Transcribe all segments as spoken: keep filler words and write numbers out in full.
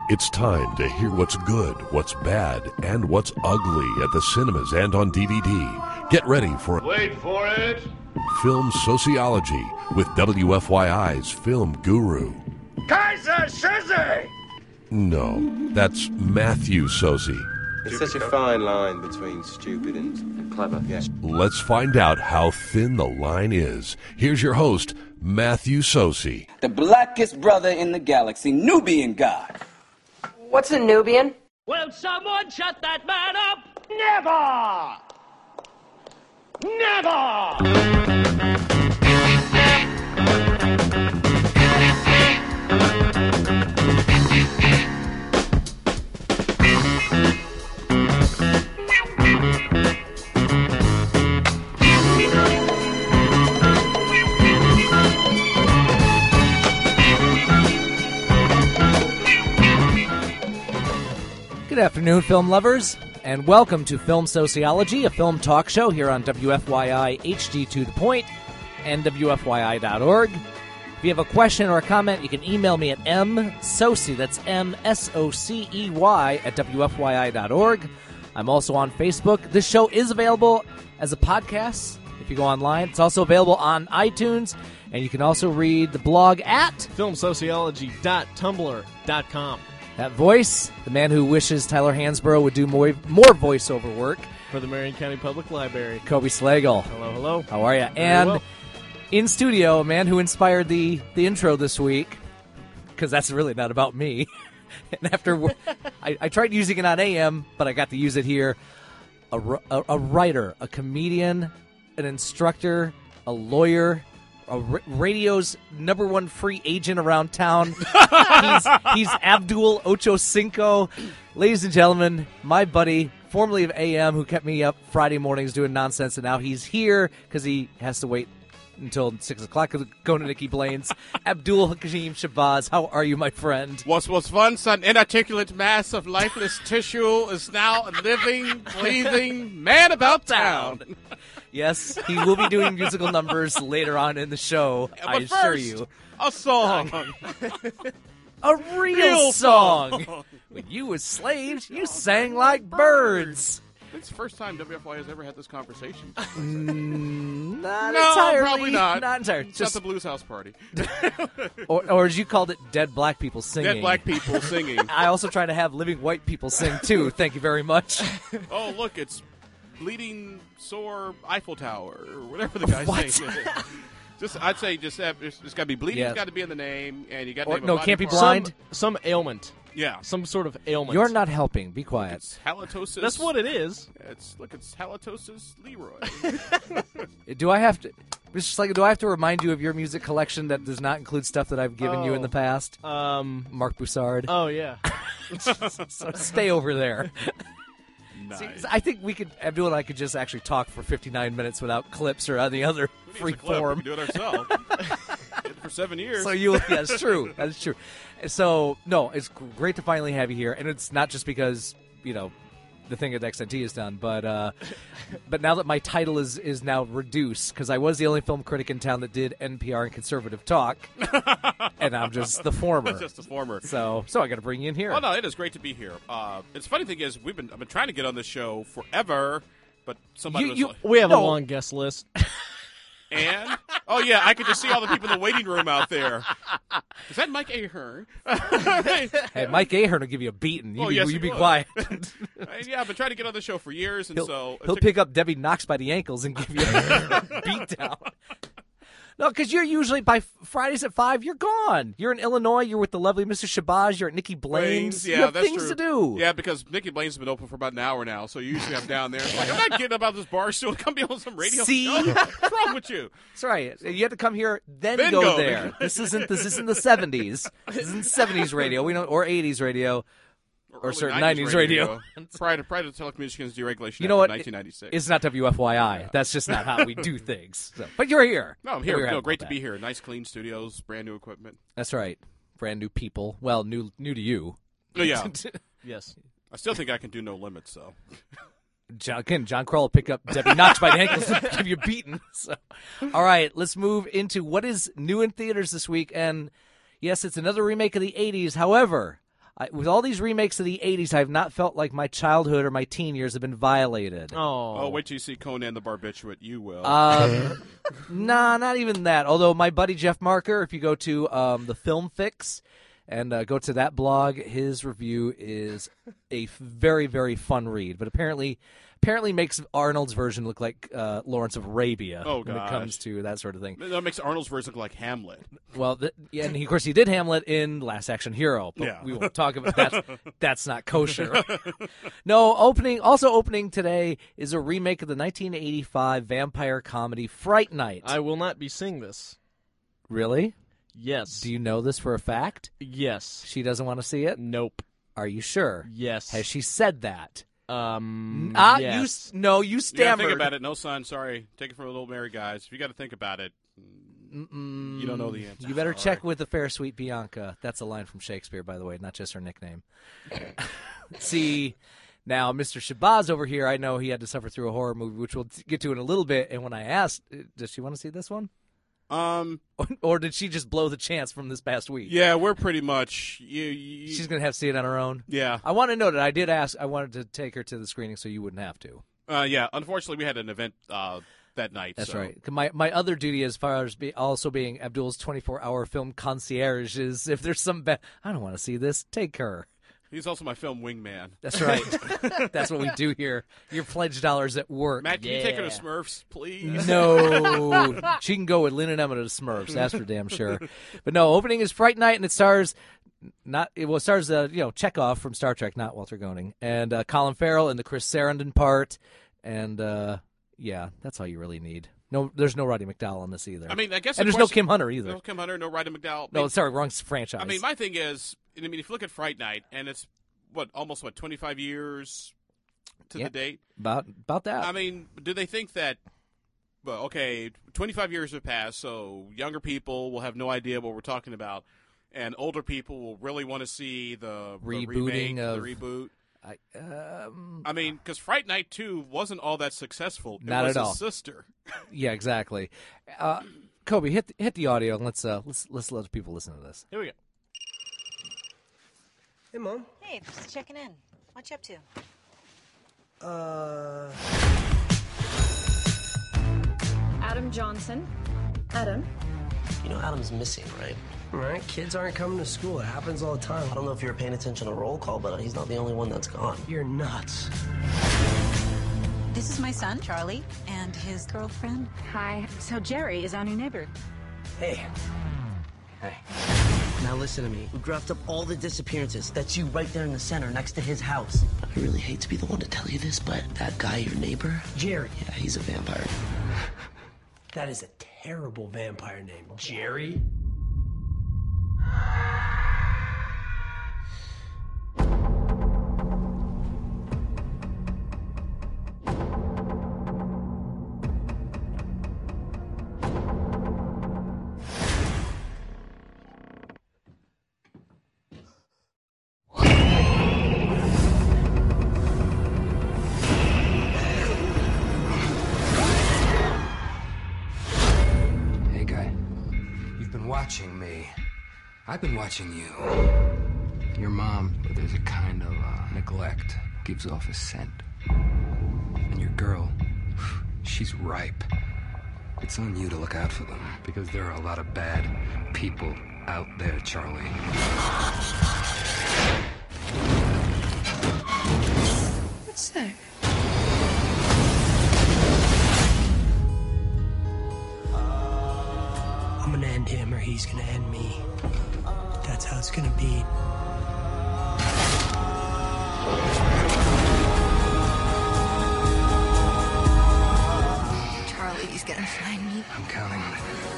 It's time to hear what's good, what's bad, and what's ugly at the cinemas and on D V D. Get ready for Wait for it! Film Sociology with W F Y I's film guru. Kaiser Soze! No, that's Matthew Soze. It's such a fine line between stupid and, and clever. Yeah. Let's find out how thin the line is. Here's your host, Matthew Soze. The blackest brother in the galaxy, Nubian God. What's a Nubian? Will someone shut that man up? Never! Never! Good afternoon, film lovers, and welcome to Film Sociology, a film talk show here on W F Y I H D two The Point and W F Y I dot org. If you have a question or a comment, you can email me at msocey, that's M S O C E Y, at W F Y I dot org. I'm also on Facebook. This show is available as a podcast if you go online. It's also available on iTunes, and you can also read the blog at film sociology dot tumblr dot com. That voice, the man who wishes Tyler Hansborough would do more, more voiceover work. For the Marion County Public Library. Kobe Slagle. Hello, hello. How are you? Very and well. In studio, a man who inspired the, the intro this week, because that's really not about me. And after I, I tried using it on A M, but I got to use it here. A, a, a writer, a comedian, an instructor, a lawyer, A r- radio's number one free agent around town. he's, he's Abdul Ocho Cinco. Ladies and gentlemen, my buddy, formerly of A M, who kept me up Friday mornings doing nonsense, and now he's here because he has to wait until six o'clock to go to Nikki Blaine's. Abdul Kashim Shabazz, how are you, my friend? What was once an inarticulate mass of lifeless tissue is now a living, breathing man about town. Yes, he will be doing musical numbers later on in the show, But I first, assure you. a song. A real, Real song. song. When you was slaves, you sang like birds. It's the first time W F Y has ever had this conversation. Mm, not No, entirely. probably not. Not entirely. It's Just, not the Blues House Party. or, or as you called it, dead black people singing. Dead black people singing. I also try to have living white people sing, too. Thank you very much. Oh, look, it's Bleeding Sore Eiffel Tower, or whatever the guy's What? name is. Just, I'd say just have, it's, it's got to be bleeding. Yeah. It's got to be in the name, and you got to Or- name a no, body can't be part. blind. Some, some ailment. Yeah, Some sort of ailment. You're not helping. Be quiet. it's halitosis. That's what it is. It's look, it's halitosis Leroy. Do I have to... Mister Slagle, do I have to remind you of your music collection that does not include stuff that I've given you in the past? Um. Mark Broussard. Oh, yeah. So stay over there. Nice. See, I think we could, Abdul and I could just actually talk for fifty-nine minutes without clips or any other Who free needs a clip? We form. can do it ourselves. Did it for seven years. So you, that's true. That's true. So no, it's great to finally have you here, and it's not just because you know the thing at X N T is done, but uh, but now that my title is is now reduced because I was the only film critic in town that did N P R and conservative talk, and I'm just the former. Just the former. So so I got to bring you in here. Oh no, it is great to be here. Uh, it's funny thing is we've been I've been trying to get on this show forever, but somebody You- was you- like, We have No. a long guest list. and oh yeah, I could just see all the people in the waiting room out there. Is that Mike Ahern? Hey, Mike Ahern will give you a beating. You Oh, be, yes, you he be would. quiet. yeah, I've been trying to get on the show for years, and He'll, so it he'll took- pick up Debbie Knox by the ankles and give you a beat down. No, because you're usually by Fridays at five. You're gone. You're in Illinois. You're with the lovely Mister Shabazz. You're at Nikki Blaine's. Blaine's, yeah, you have that's things true. to do. Yeah, because Nikki Blaine's been open for about an hour now, so usually I'm down there. It's like, I'm not kidding about this bar stool. Come be on some radio. See? show. What's wrong with you? That's right. You have to come here, then, Then go, go. there. This isn't this isn't the seventies. This isn't seventies radio. We don't or eighties radio. Or Early certain nineties radio. prior to prior to telecommunications deregulation You know Act what? of nineteen ninety-six. It's not W F Y I. That's just not how we do things. So, but you're here. no, I'm So here. we're No, happy great about to be that. here. Nice, clean studios, brand new equipment. That's right. Brand new people. Well, new new to you. Oh, yeah. Yes. I still think I can do No Limits, though. John, again, John Kroll will pick up Debbie Knox by the ankles and give you a beating. So, all right, let's move into what is new in theaters this week. And yes, it's another remake of the eighties. However, I, with all these remakes of the eighties, I have not felt like my childhood or my teen years have been violated. Oh, Oh, wait till you see Conan the Barbiturate. You will. Um, nah, not even that. Although my buddy Jeff Marker, if you go to um, the Film Fix and uh, go to that blog, his review is a very, very fun read. But apparently, apparently makes Arnold's version look like uh, Lawrence of Arabia Oh, when it gosh. comes to that sort of thing. that makes Arnold's version look like Hamlet. Well, th- yeah, and he, of course, he did Hamlet in Last Action Hero, but Yeah. we won't talk about that. That's not kosher. No, opening also opening today is a remake of the nineteen eighty-five vampire comedy Fright Night. I will not be seeing this. Really? Yes. Do you know this for a fact? Yes. She doesn't want to see it? Nope. Are you sure? Yes. Has she said that? Um. Ah, yes. you s- no, you You gotta stammered. think about it. No, son, sorry. Take it from a little Mary, guys. If you got to think about it, Mm-mm. you don't know the answer. You better Sorry. check with the fair sweet Bianca. That's a line from Shakespeare, by the way, not just her nickname. See, now Mister Shabazz over here, I know he had to suffer through a horror movie, which we'll get to in a little bit. And when I asked, uh, does she want to see this one? Um. Or did she just blow the chance from this past week? Yeah, we're pretty much. You, you, She's going to have to see it on her own? Yeah. I want to know that I did ask, I wanted to take her to the screening so you wouldn't have to. Uh, yeah. Unfortunately, we had an event uh, that night. That's so. right. My my other duty, as far as be, also being Abdul's twenty-four hour film concierge, is if there's some bad, I don't want to see this, take her. He's also my film wingman. That's right. That's what we do here. Your pledge dollars at work. Matt, can you take her to Smurfs, please? No. She can go with Lynn and Emma to Smurfs. That's for damn sure. But no, opening is Fright Night, and it stars not it well, it stars uh, you know Chekhov from Star Trek, not Walter Goning, and uh, Colin Farrell in the Chris Sarandon part, and uh, yeah, that's all you really need. No, there's no Roddy McDowall in this either. I mean, I guess. and the there's no question- Kim Hunter either. No Kim Hunter, no Roddy McDowall. I No, mean, sorry, wrong franchise. I mean, my thing is, I mean, if you look at Fright Night, and it's what almost what twenty-five years to Yeah. the date. about about that. I mean, do they think that? Well, okay, twenty-five years have passed, so younger people will have no idea what we're talking about, and older people will really want to see the, the Rebooting remake, of- the reboot. I, um, I mean, because Fright Night two wasn't all that successful. It Not was at his all. sister. yeah, exactly. Uh, Kobe, hit the, hit the audio and let's uh, let's let's let people listen to this. Here we go. Hey, Mom. Hey, just checking in. What you up to? Uh, Adam Johnson. Adam. You know Adam's missing, right? all right, kids aren't coming to school. It happens all the time. I don't know if you're paying attention to roll call, but he's not the only one that's gone. You're nuts. This is my son, Charlie, and his girlfriend. Hi. So Jerry is our new neighbor. Hey. Hey. Now listen to me. We graphed up all the disappearances. That's you right there in the center next to his house. I really hate to be the one to tell you this, but that guy, your neighbor? Jerry. Yeah, he's a vampire. That is a terrible vampire name. Jerry? Hey, guy. You've been watching me. I've been watching you. Your mom, there's a kind of uh, neglect, gives off a scent. And your girl, she's ripe. It's on you to look out for them, because there are a lot of bad people out there, Charlie. What's that? I'm gonna end him or he's gonna end me. That's how it's gonna be. Charlie's gonna find me. I'm counting on it.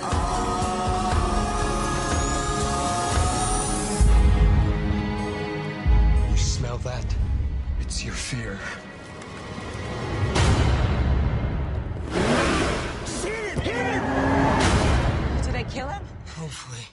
You smell that? It's your fear. Did I kill him? Hopefully.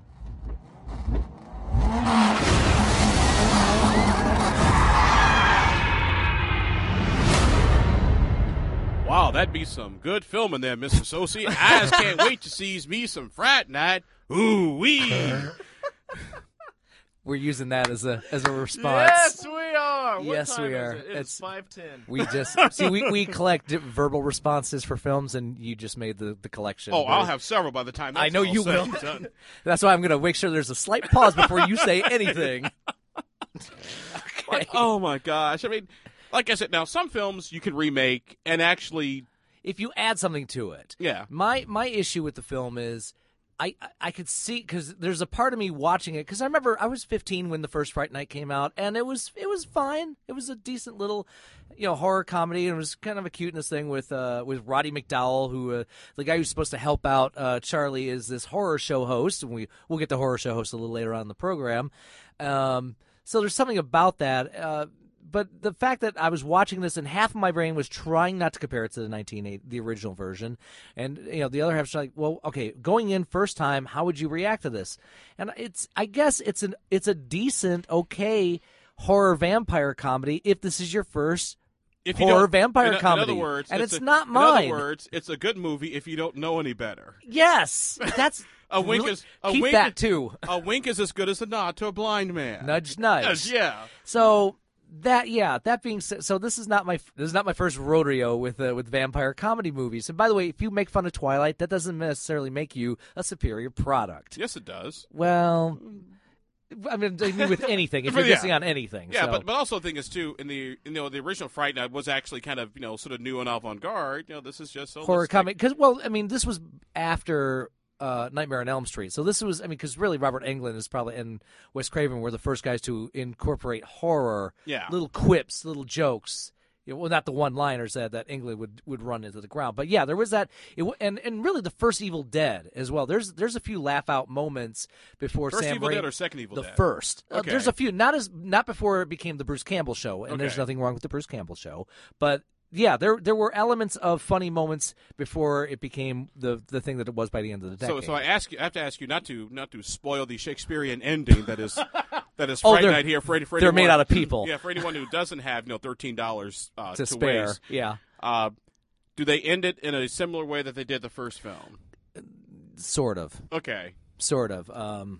Wow, that'd be some good filming there, Mister Sosi. I just can't wait to see me some Frat Night. Ooh wee. We're using that as a as a response. Yes, we are. What Yes, time we is are. It? It's It's five ten. We just see we, we collect verbal responses for films, and you just made the, the collection. Oh, I'll Very- have several by the time. That's I know all you said will. and done. That's why I'm going to make sure there's a slight pause before you say anything. Like, oh my gosh! I mean, like I said, now some films you can remake and actually, if you add something to it. Yeah. My my issue with the film is, I I, I could see because there's a part of me watching it because I remember I was fifteen when the first Fright Night came out, and it was it was fine. It was a decent little, you know, horror comedy, and it was kind of a cuteness thing with uh with Roddy McDowell, who uh, the guy who's supposed to help out uh, Charlie is this horror show host, and we we'll get to horror show host a little later on in the program. Um, so there's something about that. Uh, But the fact that I was watching this and half of my brain was trying not to compare it to the nineteen eighty, the original version, and you know the other half's like, well, okay, going in first time, how would you react to this? And it's, I guess it's an it's a decent, okay horror vampire comedy if this is your first if you horror don't- vampire in, comedy. In other words, and it's, it's a, not In mine. other words, it's a good movie if you don't know any better. Yes, that's a wink really- is a keep wink that is- too. A wink is as good as a nod to a blind man. Nudge, nudge. Yes, yeah. So that yeah, that being said, so this is not my this is not my first rodeo with uh, with vampire comedy movies. And by the way, if you make fun of Twilight, that doesn't necessarily make you a superior product. Yes, it does. Well, I mean, I mean with anything, if you're Yeah. missing on anything. Yeah, so. but but also the thing is too, in the you know the original Fright Night was actually kind of you know sort of new and avant garde. You know, this is just so horror let's comedy because well, I mean, this was after uh, Nightmare on Elm Street, so this was I mean, because really Robert Englund is probably and Wes Craven were the first guys to incorporate horror, Yeah. little quips, little jokes. You know, well, not the one-liners that, that Englund would, would run into the ground, but yeah, there was that, it, w- and and really the first Evil Dead as well. There's there's a few laugh-out moments before First Sam Evil Raimi- Dead or second Evil the Dead? first. Uh, Okay. there's a few, not as not before it became the Bruce Campbell Show, and there's Okay. nothing wrong with the Bruce Campbell Show, but. Yeah, there there were elements of funny moments before it became the the thing that it was by the end of the So, decade. so I ask you, I have to ask you not to not to spoil the Shakespearean ending that is that is Oh, Fright they're- Night here for, any- for they're anyone, made out of people. Yeah, for anyone who doesn't have you know thirteen dollars uh, To to, spare, waste. yeah. Uh, do they end it in a similar way that they did the first film? Sort of. Okay. Sort of. Um,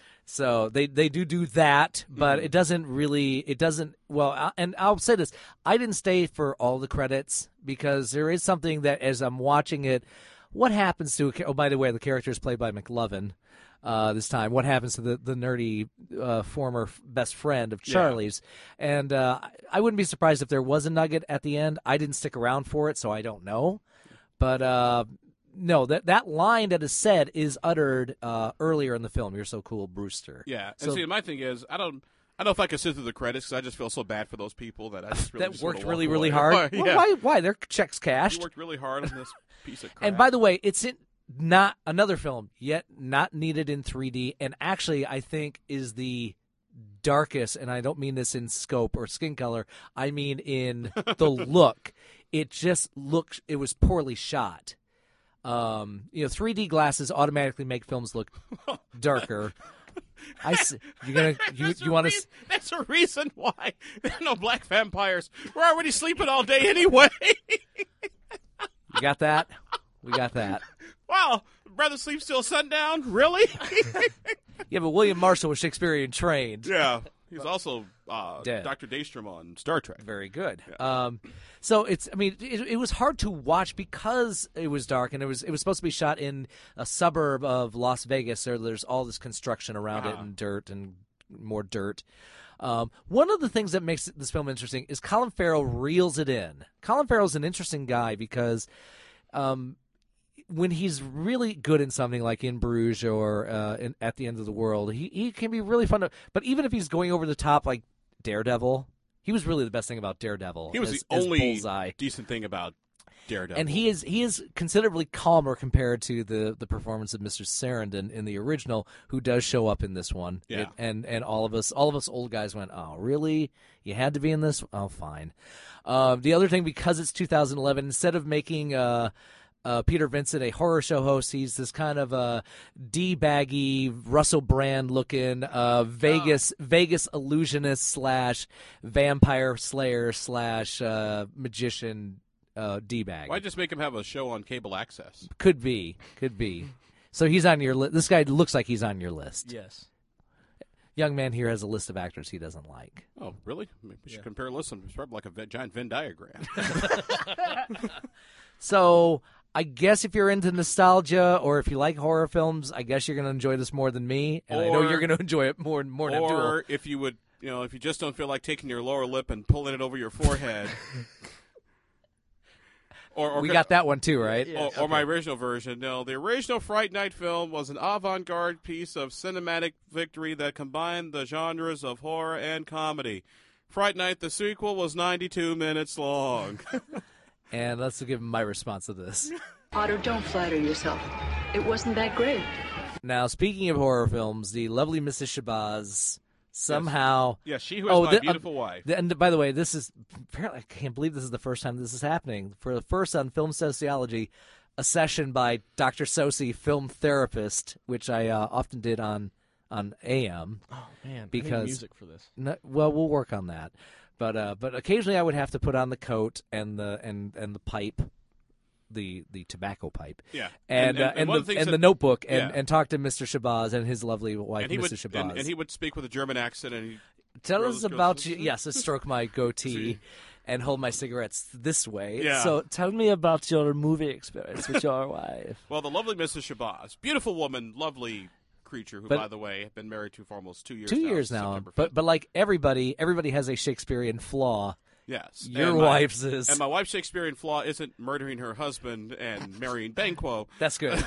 so they, they do do that, but Mhm. it doesn't really, it doesn't, well, I- and I'll say this, I didn't stay for all the credits because there is something that as I'm watching it, what happens to, a cha- oh, by the way, the character is played by McLovin uh, this time. What happens to the, the nerdy uh, former f- best friend of Yeah. Charlie's? And uh, I wouldn't be surprised if there was a nugget at the end. I didn't stick around for it, so I don't know. But, uh, no, that that line that is said is uttered uh, earlier in the film. You're so cool, Brewster. Yeah, and So see, my thing is, I don't, I don't know if I could sit through the credits because I just feel so bad for those people that I just really that just worked wanna really, walk really away. hard. yeah. Well, why? Why? Their checks cashed. You worked really hard on this piece of crap. And by the way, it's in, not another film yet not needed in three D, and actually, I think is the darkest. And I don't mean this in scope or skin color. I mean in the look. It just looks. It was poorly shot. Um, you know, three D glasses automatically make films look darker. I s- you gonna you That's you a want reason- to That's a reason why there are no black vampires. We're already sleeping all day anyway. you got that? We got that. Wow, brother sleeps till sundown. Really? Yeah, but William Marshall was Shakespearean trained. yeah, he's also uh, Dead. Doctor Daystrom on Star Trek. Very good. Um, so it's, I mean, it, it was hard to watch because it was dark and it was it was supposed to be shot in a suburb of Las Vegas. So there's all this construction around it Uh-huh. and dirt and more dirt. Um, one of the things that makes this film interesting is Colin Farrell reels it in. Colin Farrell's an interesting guy because um, when he's really good in something like In Bruges or uh, in, At the End of the World, he, he can be really fun to, but even if he's going over the top like Daredevil, he was really the best thing about Daredevil. He was as, the as only Bullseye. decent thing about Daredevil. And he is he is considerably calmer compared to the, the performance of Mister Sarandon in the original, who does show up in this one. Yeah. It- and and all of us all of us old guys went, oh really? You had to be in this? Oh fine. Uh, the other thing, because it's two thousand eleven, instead of making uh, uh, Peter Vincent a horror show host, he's this kind of uh, D-baggy Russell Brand looking uh, Vegas Vegas illusionist slash vampire slayer slash uh, magician. Uh, D-bag. Why just make him have a show on cable access? Could be, could be. So he's on your list. This guy looks like he's on your list. Yes. young man here has a list of actors he doesn't like. Oh, really? Maybe we should Yeah. compare lists. It's probably like a ve- giant Venn diagram. So I guess if you're into nostalgia or if you like horror films, I guess you're going to enjoy this more than me, and I know Or- you're going to enjoy it more more than Abdul. Or if you would, you know, if you just don't feel like taking your lower lip and pulling it over your forehead. or, or We got that one too, right? Or, or my original version. No, the original Fright Night film was an avant-garde piece of cinematic victory that combined the genres of horror and comedy. Fright Night, the sequel, was ninety-two minutes long. And let's give my response to this. Otto, don't flatter yourself. It wasn't that great. Now, speaking of horror films, the lovely Missus Shabazz somehow... Yes, she who is my the- beautiful wife. the- and by the way, this is... Apparently, I can't believe this is the first time this is happening. For the first on Film Sociology, a session by Doctor Sosi, film therapist, which I uh, often did on, on A M. Oh, man. I need Because, music for this. No, well, we'll work on that. But uh, but occasionally I would have to put on the coat and the and, and the pipe, the the tobacco pipe. Yeah. And And- and- uh, and and, one of the, the things and that- the notebook and, Yeah. and talk to Mister Shabazz and his lovely wife, and he would, Missus Shabazz. and, and he would speak with a German accent, and he Tell goes- us goes- about you. Yes, I stroke my goatee and hold my cigarettes this way. Yeah. So tell me about your movie experience with your wife. Well, the lovely Missus Shabazz, beautiful woman, lovely creature, who, But- by the way, have been married to for almost two years. Two now, years now, September but fifth. but like everybody, everybody has a Shakespearean flaw. Yes, Your and my- wife's is. and my wife's Shakespearean flaw isn't murdering her husband and marrying Banquo. That's good.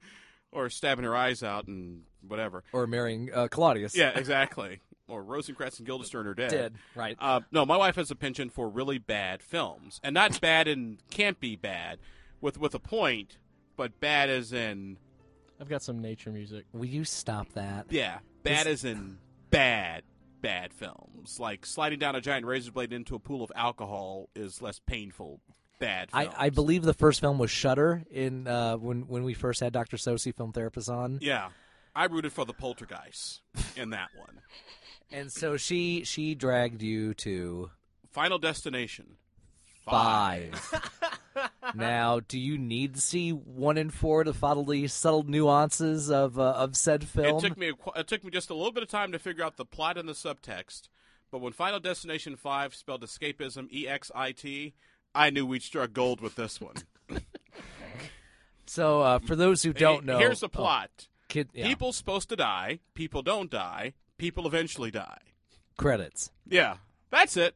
Or stabbing her eyes out and whatever. Or marrying uh, Claudius. Yeah, exactly. Or Rosencrantz and Guildenstern are dead. Dead, right. Uh, no, my wife has a penchant for really bad films, and not bad and can't be bad, with with a point, but bad as in I've got some nature music. Will you stop that? yeah, bad This- as in bad. Bad films, like sliding down a giant razor blade into a pool of alcohol, is less painful. Bad I, films. I believe the first film was Shudder in uh, when when we first had Doctor Sosi, film therapist, on. Yeah, I rooted for the poltergeist in that one. And so she she dragged you to Final Destination five. Now, do you need to see one and four to follow the subtle nuances of uh, of said film? It took me a, qu- it took me just a little bit of time to figure out the plot and the subtext, but when Final Destination five spelled escapism E X I T, I knew we'd struck gold with this one. So, uh, for those who don't know, here's the oh, plot: kid, yeah. people supposed to die, people don't die, people eventually die. Credits. Yeah, that's it.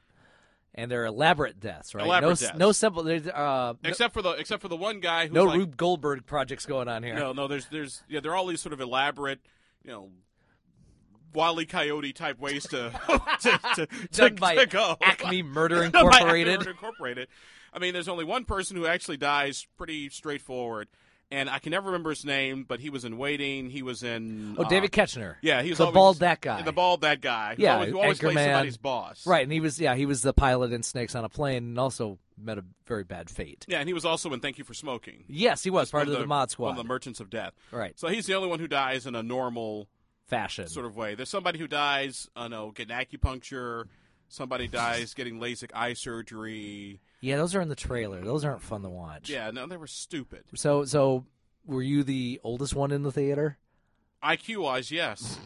And they're elaborate deaths, right? Elaborate no, deaths. no simple. there's, Uh, no, Except for the except for the one guy who's no like, Rube Goldberg projects going on here. No, no, there's there's yeah, they're all these sort of elaborate, you know, Wile E. Coyote type ways to to, to, Done to, by to go. Acme Murder Done by Acme Incorporated. Murder Incorporated. I mean, there's only one person who actually dies. Pretty straightforward. And I can never remember his name, but he was in Waiting. He was in Oh, uh, David Ketchner. Yeah, he was the always, bald that guy. The bald that guy. Who Yeah, always, who always plays Anchorman. somebody's boss. Right, and he was yeah he was the pilot in Snakes on a Plane, and also met a very bad fate. Yeah, and he was also in Thank You for Smoking. Yes, he was Just part one of the, Mod Squad. One of the Merchants of Death. Right. So he's the only one who dies in a normal fashion sort of way. There's somebody who dies, I know, getting acupuncture. Somebody dies getting LASIK eye surgery. Yeah, those are in the trailer. Those aren't fun to watch. Yeah, no, they were stupid. So so were you the oldest one in the theater? I Q wise, yes.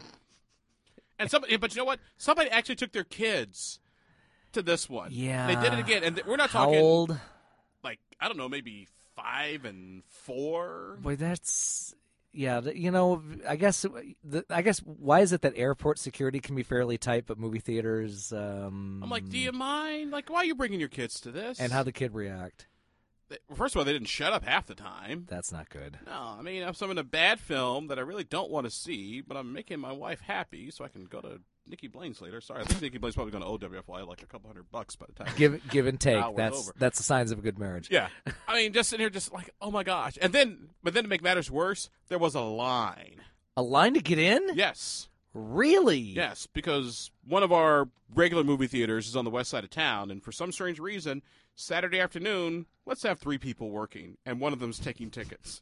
And somebody, but you know what? Somebody actually took their kids to this one. Yeah. They did it again, and th- we're not How talking old? like I don't know, maybe five and four. Boy, that's yeah. th- You know, I guess the, I guess why is it that airport security can be fairly tight, but movie theaters? Um, I'm like, do you mind? Like, why are you bringing your kids to this? And how the kid react? They- well, first of all, they didn't shut up half the time. That's not good. No, I mean, I'm some in a bad film that I really don't want to see, but I'm making my wife happy, so I can go to Nikki Blaine's later. Sorry, I think Nikki Blaine's probably going to O W F Y like a couple hundred bucks by the time. Give give and take. hour's That's over. that's the signs of a good marriage. Yeah, I mean, just sitting here, just like, oh my gosh, and then, but then to make matters worse, there was a line. A line to get in? Yes. Really? Yes, because one of our regular movie theaters is on the west side of town, and for some strange reason, Saturday afternoon, let's have three people working, and one of them's taking tickets.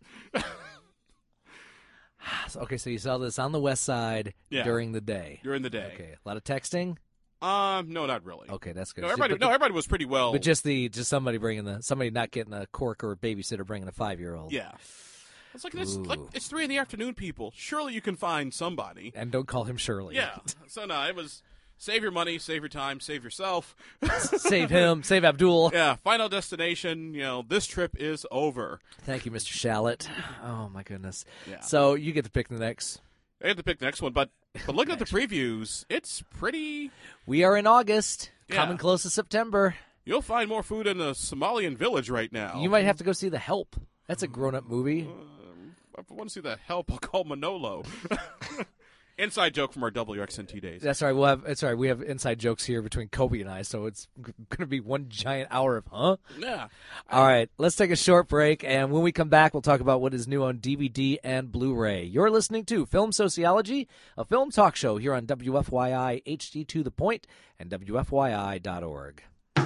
Okay, so you saw this on the west side Yeah. during the day. During the day. Okay, a lot of texting. Um, no, not really. Okay, that's good. No, everybody, But no, the- everybody was pretty But well. just the just somebody bringing the somebody not getting a cork or a babysitter bringing a five year old. Yeah. It's like it's like it's three in the afternoon, people. Surely you can find somebody. And don't call him Shirley. Yeah. So no, it was save your money, save your time, save yourself. Save him, save Abdul. Yeah. Final destination. You know, this trip is over. Thank you, Mister Shallot. Oh my goodness. Yeah. So you get to pick the next. I have to pick the next one, but but looking at the previews, it's pretty. We are in August, Yeah. coming close to September. You'll find more food in a Somalian village right now. You might have to go see The Help. That's a grown-up movie. Uh, if I want to see The Help, I'll call Manolo. Inside joke from our W X N T days. That's right. We'll have. It's all right. We have inside jokes here between Kobe and I, so it's g- going to be one giant hour of huh. Yeah. All right. Let's take a short break, and when we come back, we'll talk about what is new on D V D and Blu-ray. You're listening to Film Sociology, a film talk show here on W F Y I H D to the Point and W F Y I dot org.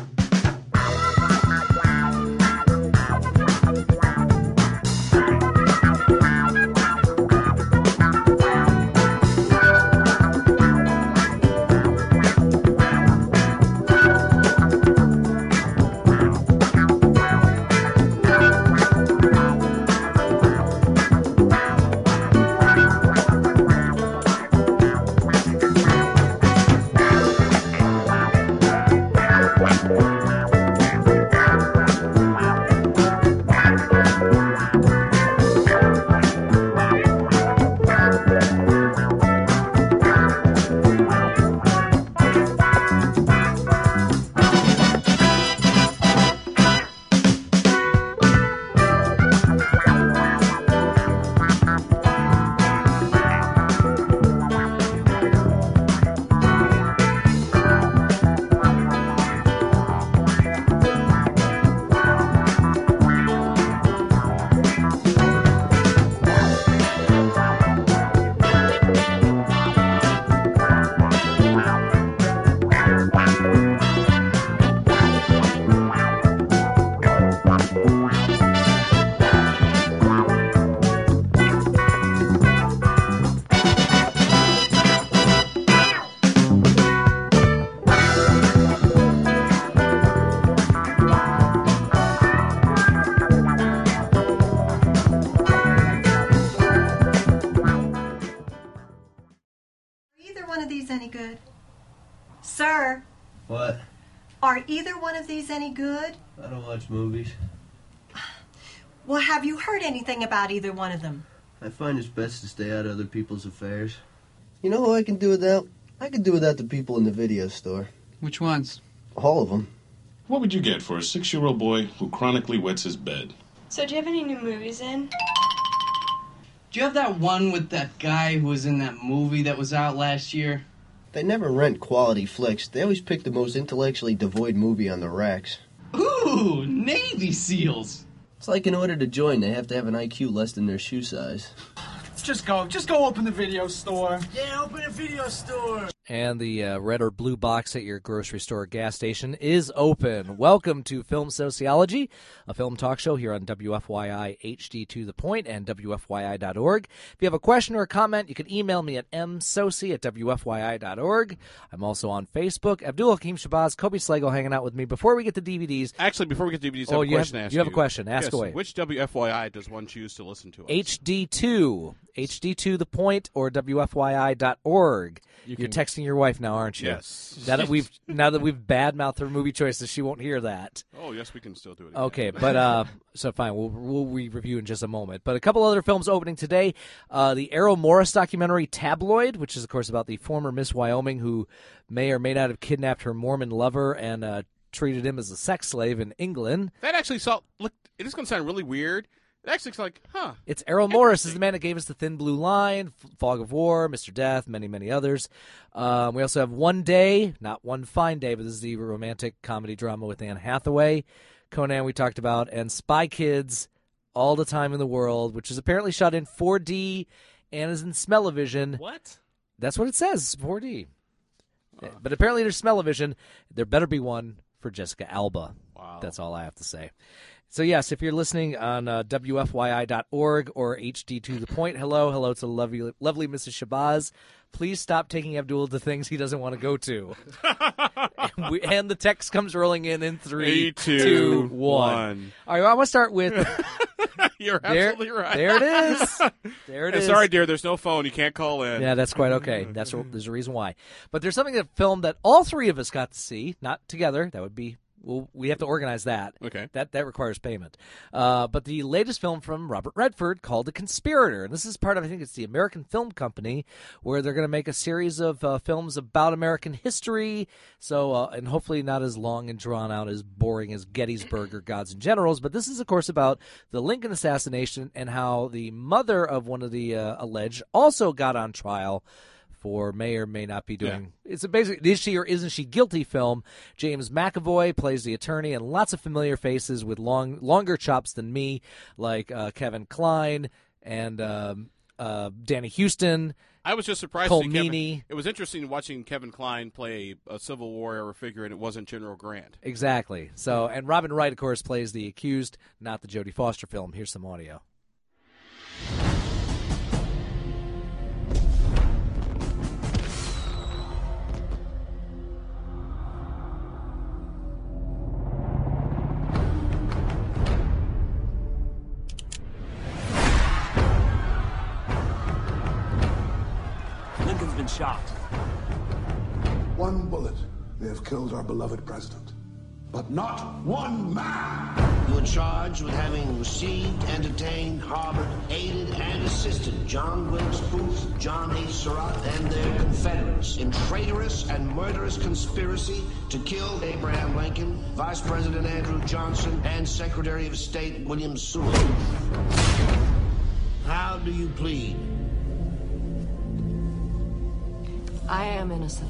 Any good? Sir? What? Are either one of these any good? I don't watch movies. Well, have you heard anything about either one of them? I find it's best to stay out of other people's affairs. You know who I can do without? I can do without the people in the video store. Which ones? All of them. What would you get for a six-year-old boy who chronically wets his bed? So do you have any new movies in? Do you have that one with that guy who was in that movie that was out last year? They never rent quality flicks. They always pick the most intellectually devoid movie on the racks. Ooh, Navy SEALs! It's like in order to join, they have to have an I Q less than their shoe size. Let's just go. Just go open the video store. Yeah, open a video store. And the uh, red or blue box at your grocery store or gas station is open. Welcome to Film Sociology, a film talk show here on W F Y I H D to the Point and W F Y I dot org. If you have a question or a comment, you can email me at m soci at W F Y I dot org. I'm also on Facebook. Abdul Hakim Shabazz, Kobe Slagle hanging out with me. Before we get to D V Ds... Actually, before we get to D V Ds, I oh, have a you question have, to ask you. you. have a question. Ask yes, away. Which W F Y I does one choose to listen to us? H D two. H D to the Point or W F Y I dot org. You You're texting your wife now, aren't you? Yes. Now that we've now that we've badmouthed her movie choices, she won't hear that. Oh yes, we can still do it again. Okay, but uh, so fine, we'll we'll re-review in just a moment. But a couple other films opening today: uh, the Errol Morris documentary "Tabloid," which is of course about the former Miss Wyoming who may or may not have kidnapped her Mormon lover and uh, treated him as a sex slave in England. That actually saw. Look, it is going to sound really weird. It actually looks like, huh. It's Errol Morris is the man that gave us The Thin Blue Line, Fog of War, Mister Death, many, many others. Um, we also have One Day, not One Fine Day, but this is the romantic comedy drama with Anne Hathaway. Conan we talked about, and Spy Kids, All the Time in the World, which is apparently shot in four D and is in smell-o-vision. What? That's what it says, four D. Uh, but apparently there's smell-o-vision. There better be one for Jessica Alba. Wow. That's all I have to say. So, yes, if you're listening on uh, W F Y I dot org or H D to the Point, hello, hello to lovely, lovely Missus Shabazz. Please stop taking Abdul to things he doesn't want to go to. and, we, and the text comes rolling in in three, three two, two, one. one. All right, well, I want to start with... You're There- absolutely right. there it is. There it And is. Sorry, dear, there's no phone. You can't call in. Yeah, that's quite okay. That's a, there's a reason why. But there's something that film that all three of us got to see, not together. That would be well, we have to organize that. Okay. That that requires payment. Uh, but the latest film from Robert Redford called The Conspirator, and this is part of I think it's the American Film Company, where they're going to make a series of uh, films about American history. So uh, and hopefully not as long and drawn out as boring as Gettysburg or Gods and Generals. But this is of course about the Lincoln assassination and how the mother of one of the uh, alleged also got on trial for may or may not be doing. Yeah. It's a basic is she or isn't she guilty film. James McAvoy plays the attorney, and lots of familiar faces with long longer chops than me, like uh, Kevin Kline and um, uh, Danny Houston. I was just surprised. Cole to see Kevin, Meany. It was interesting watching Kevin Kline play a Civil War era figure, and it wasn't General Grant. Exactly. So, and Robin Wright, of course, plays the accused, not the Jodie Foster film. Here's some audio. Lincoln's been shot. One bullet may have killed our beloved president, but not one man. You are charged with having received, entertained, harbored, aided, and assisted John Wilkes Booth, John H. Surratt, and their Confederates in traitorous and murderous conspiracy to kill Abraham Lincoln, Vice President Andrew Johnson, and Secretary of State William Seward. How do you plead? I am innocent.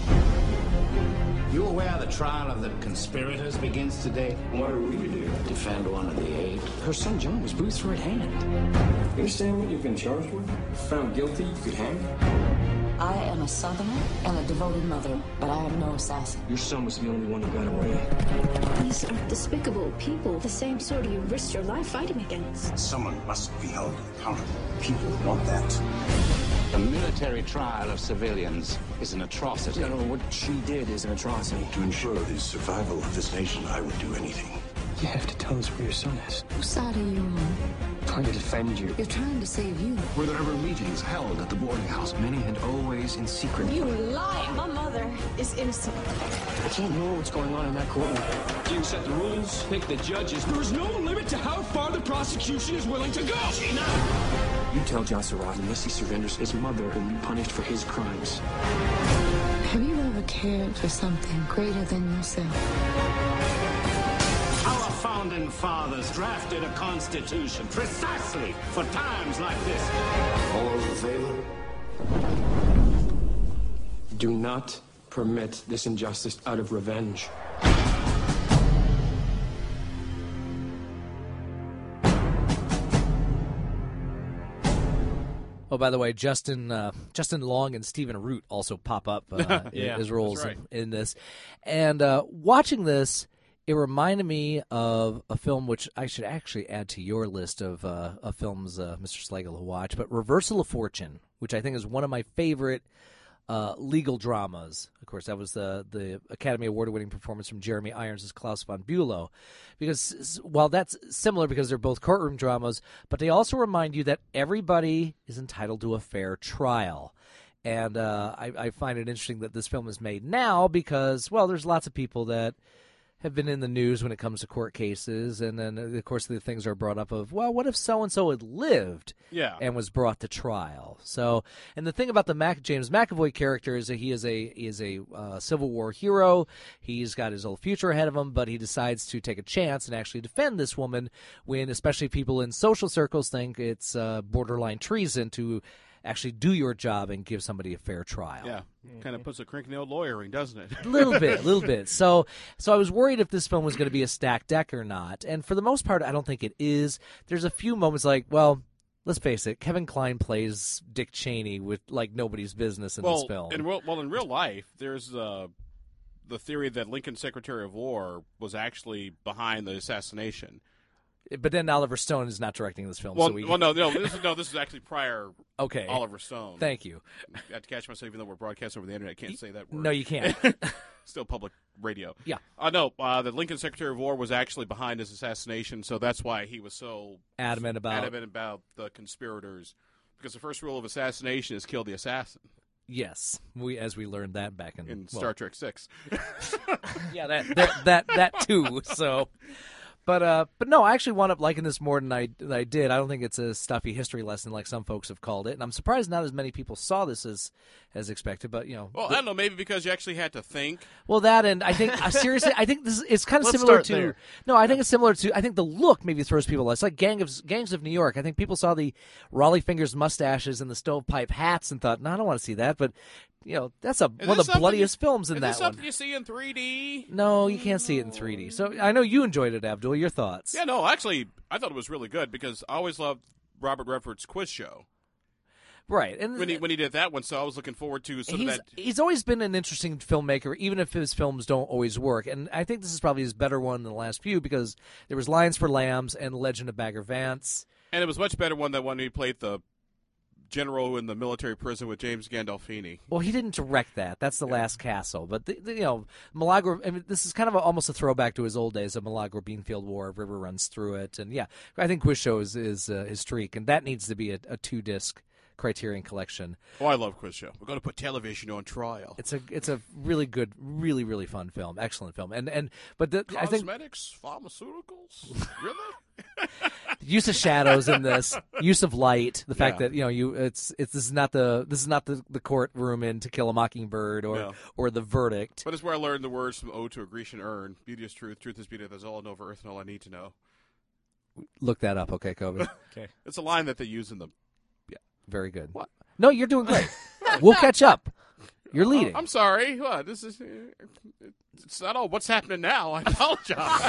You aware the trial of the conspirators begins today? What are we to do? Defend one of the eight. Her son John was Booth's right hand. You understand what you've been charged with? Found guilty, you could hang. I am a Southerner and a devoted mother, but I am no assassin. Your son was the only one who got away. These are despicable people, the same sort you risked your life fighting against. Someone must be held accountable. People want that. The military trial of civilians is an atrocity. No, no, what she did is an atrocity. To ensure the survival of this nation, I would do anything. You have to tell us where your son is. Whose side are you on? Trying to defend you. You're trying to save you. Were there ever meetings held at the boarding house? Many and always in secret. You lie. My mother is innocent. I can't know what's going on in that courtroom. You set the rules, pick the judges. There is no limit to how far the prosecution is willing to go. You tell John Surratt, unless he surrenders, his mother will be punished for his crimes. Have you ever cared for something greater than yourself? Our founding fathers drafted a constitution precisely for times like this. All those in favor? Do not permit this injustice out of revenge. Oh, by the way, Justin uh, Justin Long and Stephen Root also pop up uh, yeah, in, as roles right. in, in this. And uh, watching this, it reminded me of a film which I should actually add to your list of, uh, of films uh, Mister Slagle will watch, but Reversal of Fortune, which I think is one of my favorite uh, legal dramas. Of course, that was the, the Academy Award-winning performance from Jeremy Irons as Klaus von Bülow. Because while that's similar because they're both courtroom dramas, but they also remind you that everybody is entitled to a fair trial. And uh, I, I find it interesting that this film is made now because, well, there's lots of people that have been in the news when it comes to court cases, and then, of course, the things are brought up of, well, what if so-and-so had lived yeah. and was brought to trial? So, and the thing about the Mac, James McAvoy character is that he is a he is a uh, Civil War hero. He's got his whole future ahead of him, but he decides to take a chance and actually defend this woman when especially people in social circles think it's uh, borderline treason to actually do your job and give somebody a fair trial. Yeah, mm-hmm. Kind of puts a crank in the old lawyering, doesn't it? A little bit, a little bit. So so I was worried if this film was going to be a stacked deck or not. And for the most part, I don't think it is. There's a few moments like, well, let's face it, Kevin Kline plays Dick Cheney with like nobody's business in well, this film. In real, well, in real life, there's uh, the theory that Lincoln's Secretary of War was actually behind the assassination. But then Oliver Stone is not directing this film. Well, so we... well no, no, this is no, this is actually prior. Okay. Oliver Stone. Thank you. I have to catch myself, even though we're broadcasting over the internet. I can't say that word. No, you can't. Still public radio. Yeah. Uh, no, uh, the Lincoln Secretary of War was actually behind his assassination, so that's why he was so adamant about adamant about the conspirators, because the first rule of assassination is kill the assassin. Yes, we as we learned that back in, in well, Star Trek Six. yeah, that, that that that too. So. But uh, but no, I actually wound up liking this more than I, than I did. I don't think it's a stuffy history lesson like some folks have called it, and I'm surprised not as many people saw this as as expected. But you know, well, the, I don't know, maybe because you actually had to think. Well, that and I think uh, seriously, I think this is it's kind of Let's similar start to. there. No, I think it's similar to. I think the look maybe throws people. It's like Gang of Gangs of New York. I think people saw the Raleigh Fingers mustaches and the stovepipe hats and thought, no, I don't want to see that, but. You know, that's a Is one of the bloodiest you, films in is that this something one. you see in three D? No, you can't see it in three D. So I know you enjoyed it, Abdul. Your thoughts? Yeah, no, actually, I thought it was really good because I always loved Robert Redford's quiz show. Right, and when he when he did that one, so I was looking forward to sort he's, of that. He's always been an interesting filmmaker, even if his films don't always work. And I think this is probably his better one than the last few because there was Lions for Lambs and Legend of Bagger Vance, and it was much better one than when he played the general in the military prison with James Gandolfini. Well, he didn't direct that. That's The Last Castle. But, the, the, you know, Milagro, I mean, this is kind of a, almost a throwback to his old days of Milagro Beanfield War. River runs through it. And, yeah, I think Quiz Show is, is uh, his streak. And that needs to be a, a two-disc Criterion Collection. Oh, I love Quiz Show. We're going to put television on trial. It's a it's a really good, really, really fun film. Excellent film. And, and but the, I think Cosmetics, pharmaceuticals? Really? use of shadows in this, use of light, the fact Yeah. that you know you it's it's this is not the this is not the, the courtroom in To Kill a Mockingbird or No. or The Verdict. But it's where I learned the words from Ode to a Grecian Urn. Beauty is truth, truth is beauty, that's all I know of earth and all I need to know. Look that up, okay, Kobe. Okay. It's a line that they use in the... Yeah, very good. What? No, you're doing great. We'll catch up. You're leading. Oh, I'm sorry. What? This is... It's not all what's happening now. I apologize.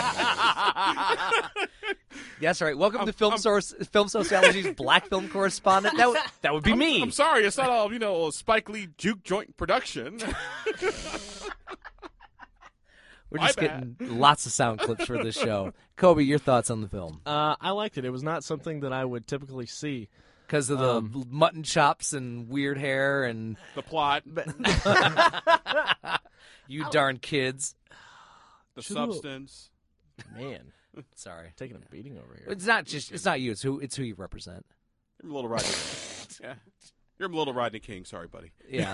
Yes, all right. Welcome I'm- to Film I'm- Source, Film Sociology's Black Film Correspondent. That would, that would be I'm, me. I'm sorry. It's not all, you know, a Spike Lee juke joint production. We're My just bad. getting lots of sound clips for this show. Kobe, your thoughts on the film? Uh, I liked it. It was not something that I would typically see. Because of the Um, mutton chops and weird hair and the plot. you darn kids. The Should substance. Man, sorry, taking a beating over here. It's not just it's not you. It's who it's who you represent. You're a little Rodney. Yeah. You're a little Rodney King. Sorry, buddy. Yeah.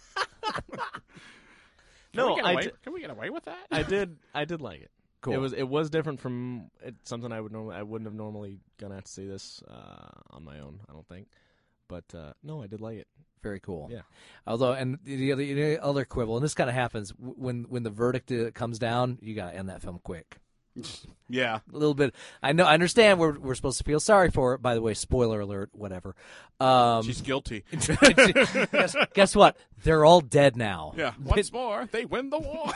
Can No, we get I away, di- can we get away with that? I did. I did like it. Cool. It was. It was different from it's something I would normally. I wouldn't have normally gone out to see this uh, on my own. I don't think. But uh, no, I did like it. Very cool. Yeah. Although, and the other, the other quibble, and this kind of happens w- when when the verdict uh, comes down, you got to end that film quick. Yeah. A little bit. I know. I understand. We're we're supposed to feel sorry for it. By the way, spoiler alert. Whatever. Um, She's guilty. guess, guess what? They're all dead now. Yeah. Once more, they win the war.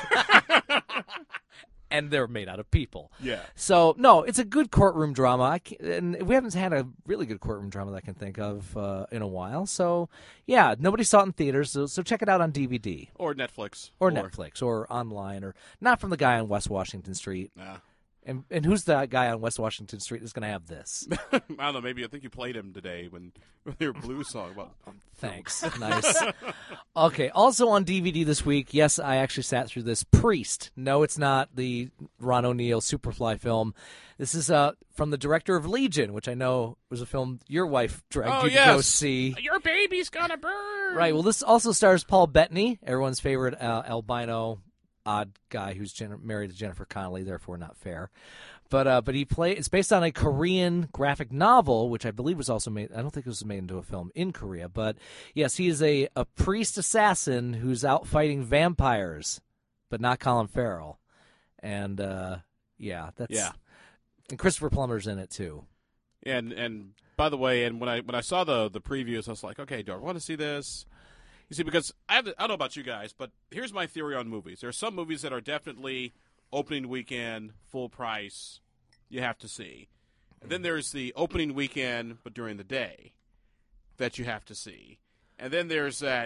And they're made out of people. Yeah. So no, it's a good courtroom drama. I can't, and we haven't had a really good courtroom drama that I can think of uh, in a while. So yeah, nobody saw it in theaters. So, so check it out on D V D Or Netflix. or, Netflix or online or not from the guy on West Washington Street. Nah. And and who's the guy on West Washington Street that's going to have this? I don't know. Maybe I think you played him today when, when your blues song. About, Thanks. Nice. Okay. Also on D V D this week, yes, I actually sat through this. Priest. No, it's not the Ron O'Neal Superfly film. This is uh, from the director of Legion, which I know was a film your wife dragged Oh, you to yes. go see. Your baby's gonna burn. Right. Well, this also stars Paul Bettany, everyone's favorite uh, albino odd guy who's gen- married to Jennifer Connelly, therefore not fair. But uh, but he play. It's based on a Korean graphic novel, which I believe was also made. I don't think it was made into a film in Korea. But yes, he is a, a priest assassin who's out fighting vampires, but not Colin Farrell. And uh, yeah, that's Yeah. And Christopher Plummer's in it too. And and by the way, and when I when I saw the the previews, I was like, okay, do I want to see this? You see, because I, have, I don't know about you guys, but here's my theory on movies. There are some movies that are definitely opening weekend, full price, you have to see. And then there's the opening weekend, but during the day, that you have to see. And then there's that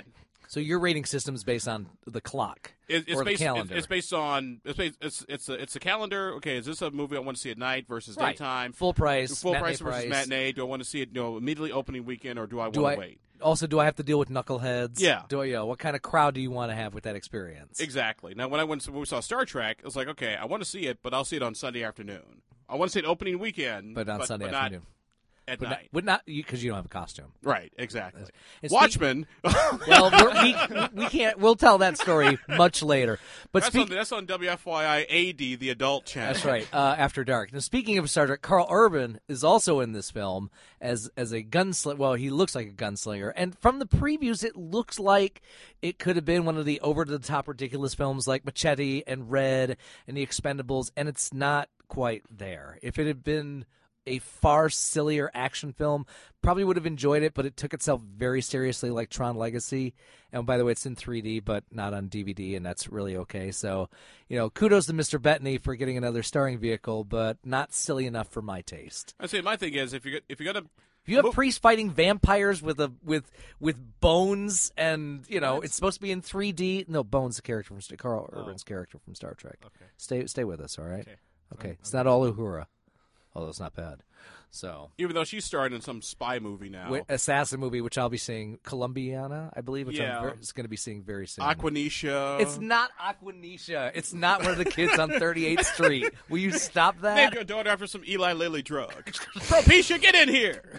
So your rating system is based on the clock It, it's or the based. calendar. It's, it's based on. It's based, it's it's a, it's a calendar. Okay, is this a movie I want to see at night versus Right. daytime? Full price, Full matinee price versus price. matinee. Do I want to see it? You know, immediately opening weekend, or do I do want I to wait? also do I have to deal with knuckleheads? Yeah. Do I, yeah. What kind of crowd do you want to have with that experience? Exactly. Now, when I went when we saw Star Trek, it was like, okay, I want to see it, but I'll see it on Sunday afternoon. I want to see it opening weekend, But on Sunday but not afternoon. at Would night. not, would not because you don't have a costume. Right. Exactly. And speak- Watchmen. well, we're, we we can't. We'll tell that story much later. But that's, speak, on, that's on W F Y I A D, the adult channel. That's right. Uh, After Dark. Now, speaking of Star Trek, Carl Urban is also in this film as as a gunslinger. Well, he looks like a gunslinger, and from the previews, it looks like it could have been one of the over the top ridiculous films like Machete and Red and The Expendables, and it's not quite there. If it had been a far sillier action film, probably would have enjoyed it, but it took itself very seriously, like Tron Legacy. And by the way, it's in three D, but not on D V D, and that's really okay. So, you know, kudos to Mister Bettany for getting another starring vehicle, but not silly enough for my taste. I say my thing is if you if you're gonna If you have priests fighting vampires with a with with bones, and you know it's supposed to be in three D. No, Bones, the character from Star- Carl Oh. Urban's character from Star Trek. Okay. Stay stay with us, all right? Okay. Okay, I'm- it's not all Uhura, although it's not bad. So even though she's starring in some spy movie now, Wi- assassin movie, which I'll be seeing, Columbiana, I believe, which Yeah. I'm very, it's going to be seeing very soon. Aquanisha. It's not Aquanisha. It's not one of the kids on thirty-eighth Street. Will you stop that? Name your daughter after some Eli Lilly drug. Propecia, get in here.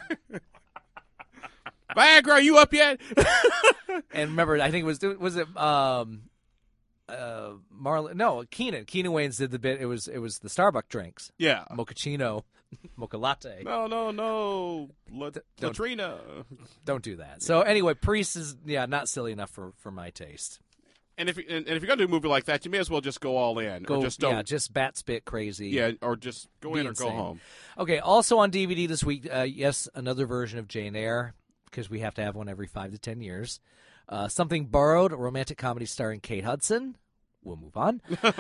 Viagra, are you up yet? And remember, I think it was was it um, uh, Marlon? No, Keenan. Keenan Wayans did the bit. It was it was the Starbucks drinks. Yeah, mochaccino, mocha latte. No, no, no, La- don't, Latrina. Don't do that. So anyway, Priest is yeah not silly enough for, for my taste. And if and, and if you're gonna do a movie like that, you may as well just go all in, Go or just don't. yeah, just bat spit crazy. Yeah, or just go Be in or go insane. home. Okay. Also on D V D this week, uh, yes, another version of Jane Eyre, because we have to have one every five to ten years. Uh, Something Borrowed, a romantic comedy starring Kate Hudson. We'll move on.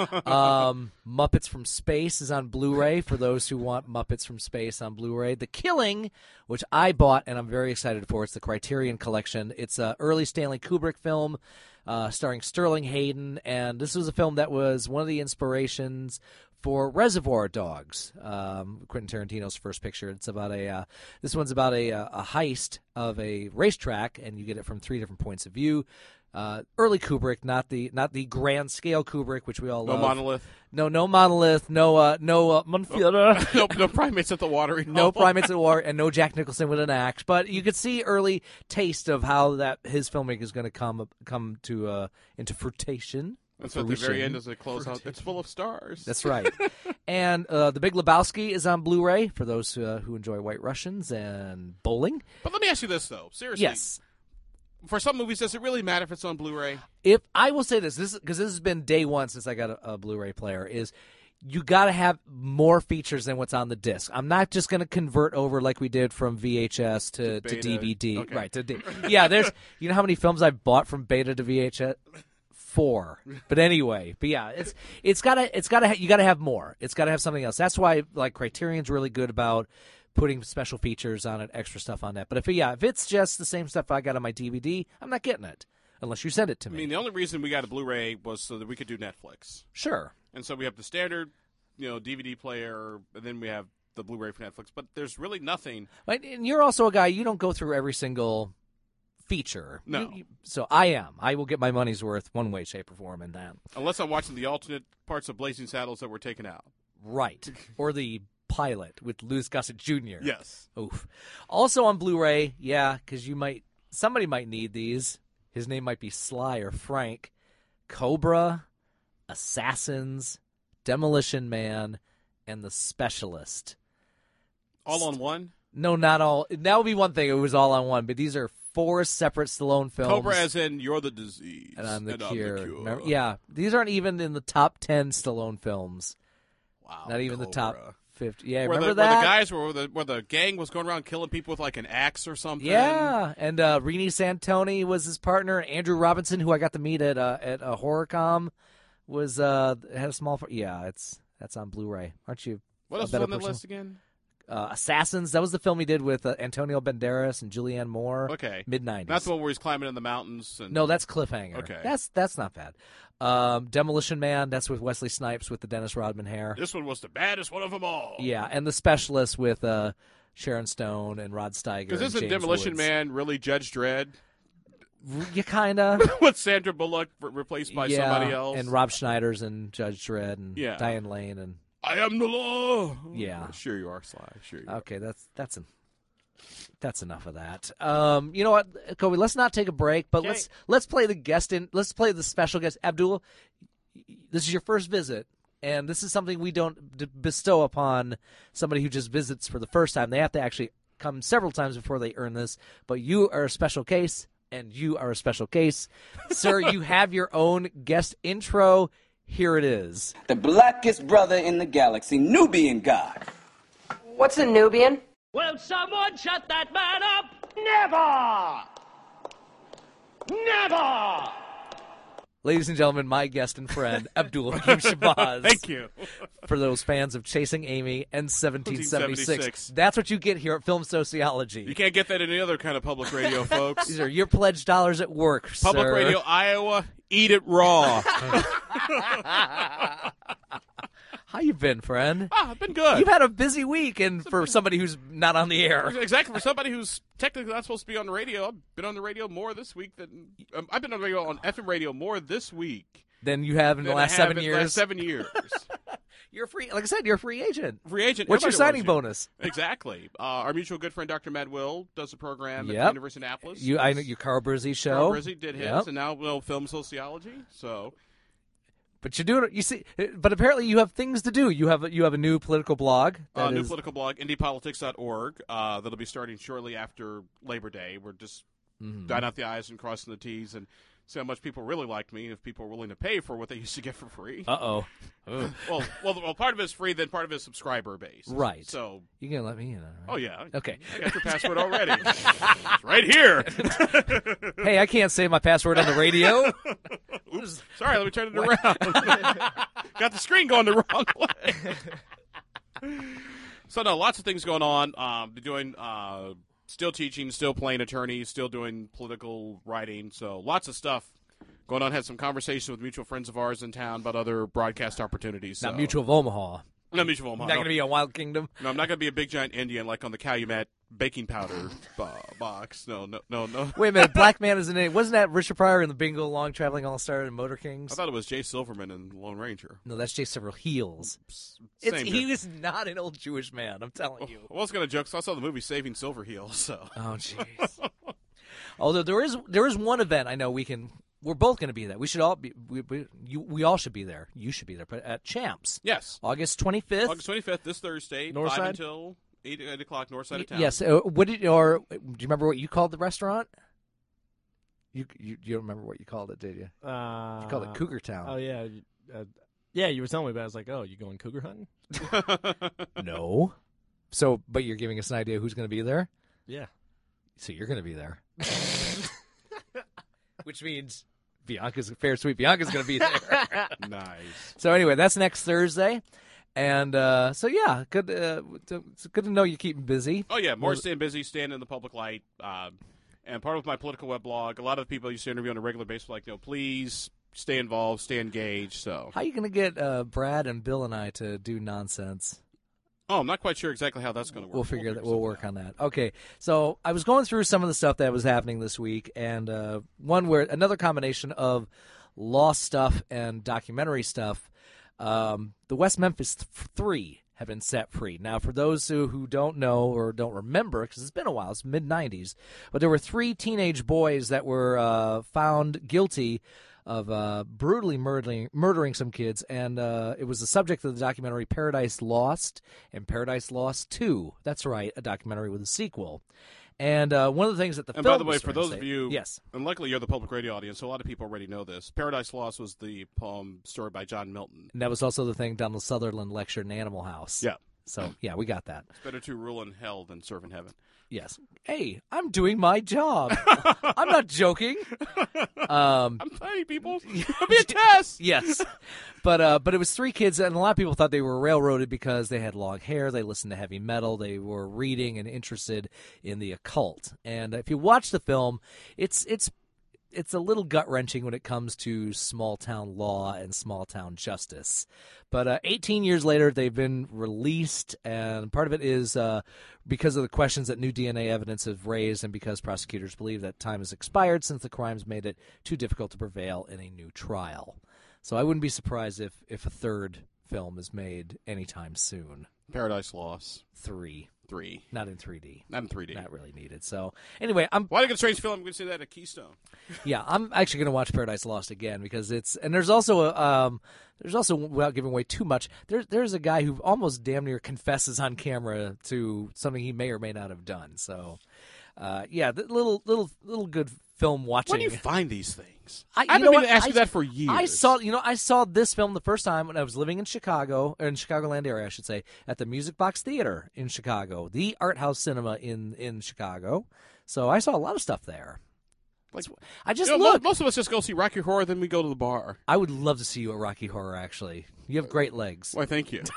um, Muppets from Space is on Blu-ray for those who want Muppets from Space on Blu-ray. The Killing, which I bought and I'm very excited for. It's the Criterion Collection. It's an early Stanley Kubrick film uh, starring Sterling Hayden, and this was a film that was one of the inspirations for Reservoir Dogs, um, Quentin Tarantino's first picture. It's about a uh, this one's about a, a heist of a racetrack, and you get it from three different points of view. Uh, early Kubrick, not the not the grand scale Kubrick, which we all No love. monolith. No, no monolith. No, uh, no uh, Monfiora. no, no primates at the watering No hole. primates at the war, and no Jack Nicholson with an axe. But you could see early taste of how that his filmmaking is going to come come to uh, into fruition. And so at the very end, as it close out, it's full of stars. That's right. And uh, The Big Lebowski is on Blu-ray for those uh, who enjoy White Russians and bowling. But let me ask you this, though. Seriously. Yes. For some movies, does it really matter if it's on Blu-ray? If I will say this, this because this has been day one since I got a, a Blu-ray player, is you got to have more features than what's on the disc. I'm not just going to convert over like we did from V H S to, to, To D V D, beta. Okay. right? To D- yeah, there's you know how many films I've bought from beta to V H S. Four, but anyway, but yeah, it's it's gotta it's gotta ha- you gotta have more. It's gotta have something else. That's why like Criterion's really good about putting special features on it, extra stuff on that. But if yeah, if it's just the same stuff I got on my D V D, I'm not getting it unless you send it to I me. mean, the only reason we got a Blu-ray was so that we could do Netflix. Sure. And so we have the standard, you know, D V D player, and then we have the Blu-ray for Netflix. But there's really nothing. Right, and you're also a guy, you don't go through every single feature. No. You- you- so I am. I will get my money's worth one way, shape, or form in that. Unless I'm watching the alternate parts of Blazing Saddles that were taken out. Right. Or the pilot with Louis Gossett Junior Yes. Oof. Also on Blu-ray, yeah, because you might, somebody might need these. His name might be Sly or Frank. Cobra, Assassins, Demolition Man, and The Specialist. All on one? No, not all. That would be one thing. It was all on one. But these are four separate Stallone films. Cobra as in you're the disease. and I'm the, and cure. I'm the cure. Remember- yeah, these aren't even in the top ten Stallone films. Wow. Not even the top fifty. Yeah, where remember the, that? Where the guys were, where the, where the gang was going around killing people with like an axe or something. Yeah, and uh, Rini Santoni was his partner. Andrew Robinson, who I got to meet at uh, at uh, HorrorCom, was uh, had a small. Yeah, it's that's on Blu-ray. Aren't you? What a else was better on the person? list again? Uh, Assassins, that was the film he did with uh, Antonio Banderas and Julianne Moore. Okay. mid nineties. That's the one where he's climbing in the mountains. And... No, that's Cliffhanger. Okay. That's that's not bad. Um, Demolition Man, that's with Wesley Snipes with the Dennis Rodman hair. This one was the baddest one of them all. Yeah, and The Specialist with uh, Sharon Stone and Rod Steiger. Because isn't James Demolition Woods. Man really Judge Dredd? You kind of. With Sandra Bullock re- replaced by yeah, somebody else. and Rob Schneider's and Judge Dredd and Yeah. Diane Lane and I am the law. Yeah. Sure you are, Sly. Sure you are. okay, that's that's an, that's enough of that. Um, you know what, Kobe? Let's not take a break, but Okay. let's let's play the guest in. Let's play the special guest. Abdul, this is your first visit, and this is something we don't d- bestow upon somebody who just visits for the first time. They have to actually come several times before they earn this. But you are a special case, and you are a special case, sir. You have your own guest intro. Here it is. The blackest brother in the galaxy, Nubian God. What's a Nubian? Will someone shut that man up? Never! Never! Ladies and gentlemen, my guest and friend, Abdul Hakim Shabazz. Thank you. For those fans of Chasing Amy and seventeen seventy-six. seventeen seventy-six. That's what you get here at Film Sociology. You can't get that in any other kind of public radio, folks. These are your pledge dollars at work, Public sir. Radio Iowa, eat it raw. How you been, friend? Ah, I've been good. You've had a busy week, and for somebody who's not on the air. Exactly. For somebody who's technically not supposed to be on the radio, I've been on the radio more this week than um, I've been on the radio on F M radio more this week Than you have in the than last I have seven in years. The last seven years. You're free. Like I said, you're a free agent. Free agent. What's your Everybody signing loves you. bonus? Exactly. Uh, our mutual good friend Doctor Matt Will does a program Yep. at the University of Annapolis. You, I know your Carl Brizzi show. Carl Brizzi did his, Yep. and now we'll film sociology. So. But you're doing it. You see, but apparently you have things to do. You have a, you have a new political blog. Uh, that new is- political blog, indie politics dot org. Uh, that'll be starting shortly after Labor Day. We're just Mhm. dotting out the I's and crossing the T's and see how much people really like me and if people are willing to pay for what they used to get for free. Uh-oh. well, well, well, part of it is free, then part of it is subscriber based. Right. So. You can let me in on it, right? Oh, yeah. Okay. I got your password already. It's right here. Hey, I can't say my password on the radio. Oops. Sorry, let me turn it around. Got the screen going the wrong way. So, no, lots of things going on. Um, been doing, uh, still teaching, still playing attorney, still doing political writing. So, lots of stuff going on. Had some conversations with mutual friends of ours in town about other broadcast opportunities. Not so. Mutual of Omaha. Not Mutual of Omaha. Not no. going to be a Wild Kingdom. No, I'm not going to be a big giant Indian like on the Calumet baking powder bo- box. No, no, no, no. Wait a minute. Black Man is in it. Wasn't that Richard Pryor in the Bingo Long Traveling All-Star and Motor Kings? I thought it was Jay Silverman in Lone Ranger. No, that's Jay Several Heels. Same It's, dude. he was not an old Jewish man, I'm telling you. I was going to joke, so I saw the movie Saving Silverheel, so. Oh, jeez. Although there is there is one event I know we can we're both going to be there. We should all be we, we you we all should be there. You should be there, but at Champs. Yes. August twenty-fifth. August twenty-fifth, this Thursday, North five side? until eight, eight o'clock, north side of town. Yes. Uh, what did or do you remember what you called the restaurant? You you, you don't remember what you called it, did you? Uh, You called it Cougar Town. Oh yeah, uh, yeah. You were telling me about it. I was like, oh, you going cougar hunting? No. So, but you're giving us an idea who's going to be there? Yeah. So you're going to be there. Which means Bianca's fair sweet Bianca's going to be there. Nice. So anyway, that's next Thursday. And uh, so yeah, good uh, to, it's good to know you're keeping busy. Oh, yeah, more Well, staying busy, staying in the public light. Um, and part of my political web blog, a lot of the people I used to interview on a regular basis were like, no, please stay involved, stay engaged. So, How are you going to get uh, Brad and Bill and I to do nonsense? oh, I'm not quite sure exactly how that's going to work. We'll figure that. We'll work on that. Okay. So I was going through some of the stuff that was happening this week, and uh, one where another combination of law stuff and documentary stuff. Um, the West Memphis th- Three have been set free. Now, for those who, who don't know or don't remember, because it's been a while, it's mid nineties, but there were three teenage boys that were uh, found guilty of uh, brutally murdering murdering some kids, and uh, it was the subject of the documentary Paradise Lost and Paradise Lost two. That's right, a documentary with a sequel. And uh, one of the things that the And film by the way, was for trying to those say- of you, yes, and luckily you're the public radio audience, so a lot of people already know this. Paradise Lost was the poem story by John Milton. and that was also the thing Donald Sutherland lectured in Animal House. Yeah. So yeah, we got that. It's better to rule in hell than serve in heaven. Yes. Hey, I'm doing my job. I'm not joking. Um, I'm playing people. It'll be a test. Yes. But uh, but it was three kids, and a lot of people thought they were railroaded because they had long hair, they listened to heavy metal, they were reading and interested in the occult. And if you watch the film, it's it's it's a little gut-wrenching when it comes to small-town law and small-town justice. But uh, eighteen years later, they've been released, and part of it is uh, because of the questions that new D N A evidence has raised and because prosecutors believe that time has expired since the crimes made it too difficult to prevail in a new trial. So I wouldn't be surprised if, if a third film is made anytime soon. Paradise Lost. Three. Three. Not in three D. Not in three D. Not really needed. So anyway, I'm. Why did I get a strange film? I'm going to say that at Keystone. Yeah, I'm actually going to watch Paradise Lost again because it's and there's also a, um there's also without giving away too much there's there's a guy who almost damn near confesses on camera to something he may or may not have done. So uh, yeah, the little little little good film watching. Where do you find these things? I, I haven't know been what? asked you I, that for years. I saw, you know, I saw this film the first time when I was living in Chicago, or in Chicagoland area, I should say, at the Music Box Theater in Chicago, the art house cinema in, in Chicago. So I saw a lot of stuff there. Like, I just you know, look. Most of us just go see Rocky Horror, then we go to the bar. I would love to see you at Rocky Horror. Actually, you have great legs. Why, thank you.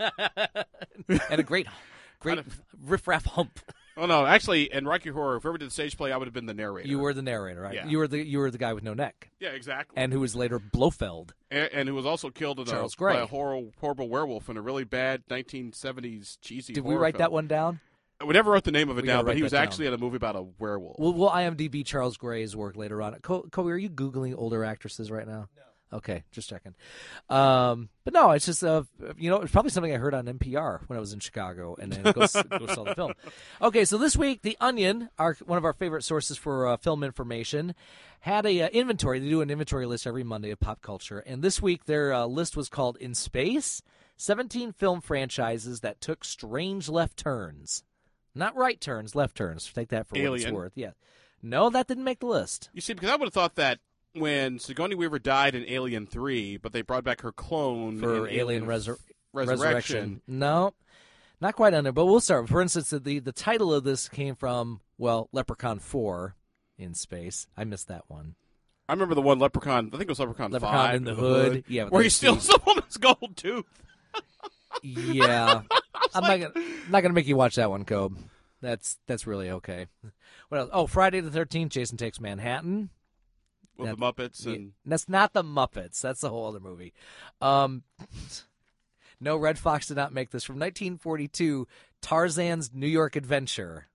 And a great, great riff-raff hump. Oh no! Actually, in Rocky Horror, if we ever did the stage play, I would have been the narrator. You were the narrator, right? Yeah. You were the you were the guy with no neck. Yeah, exactly. And who was later Blofeld, and, and who was also killed in Charles a, Gray. by a horrible, horrible werewolf in a really bad nineteen seventies cheesy. Did we horror write film. that one down? We never wrote the name of it We down, gotta but write he was that down. actually in a movie about a werewolf. We'll, we'll IMDb Charles Gray's work later on. Co- Kobe, are you Googling older actresses right now? No. Okay, just checking. Um, but no, it's just, uh, you know, it's probably something I heard on N P R when I was in Chicago and then go, go saw the film. Okay, so this week, The Onion, our, one of our favorite sources for uh, film information, had a uh, inventory. They do an inventory list every Monday of pop culture. And this week, their uh, list was called In Space, seventeen film franchises that took strange left turns. Not right turns, left turns. Take that for what it's Alien. worth. Yeah. No, that didn't make the list. You see, because I would have thought that when Sigourney Weaver died in Alien three, but they brought back her clone For in Alien Resur- Resur- Resurrection. Resurrection. No, not quite on there, but we'll start. For instance, the, the title of this came from, well, Leprechaun four in space. I missed that one. I remember the one Leprechaun, I think it was Leprechaun, Leprechaun five. in the Hood. Yeah, with where the he steals suit. a woman's gold tooth. Yeah. I'm like- not gonna not gonna make you watch that one, Cobe. That's that's really okay. What else? Oh, Friday the thirteenth, Jason Takes Manhattan. With That- the Muppets and That's not the Muppets. That's a whole other movie. Um, no, Red Fox did not make this. From nineteen forty-two, Tarzan's New York Adventure.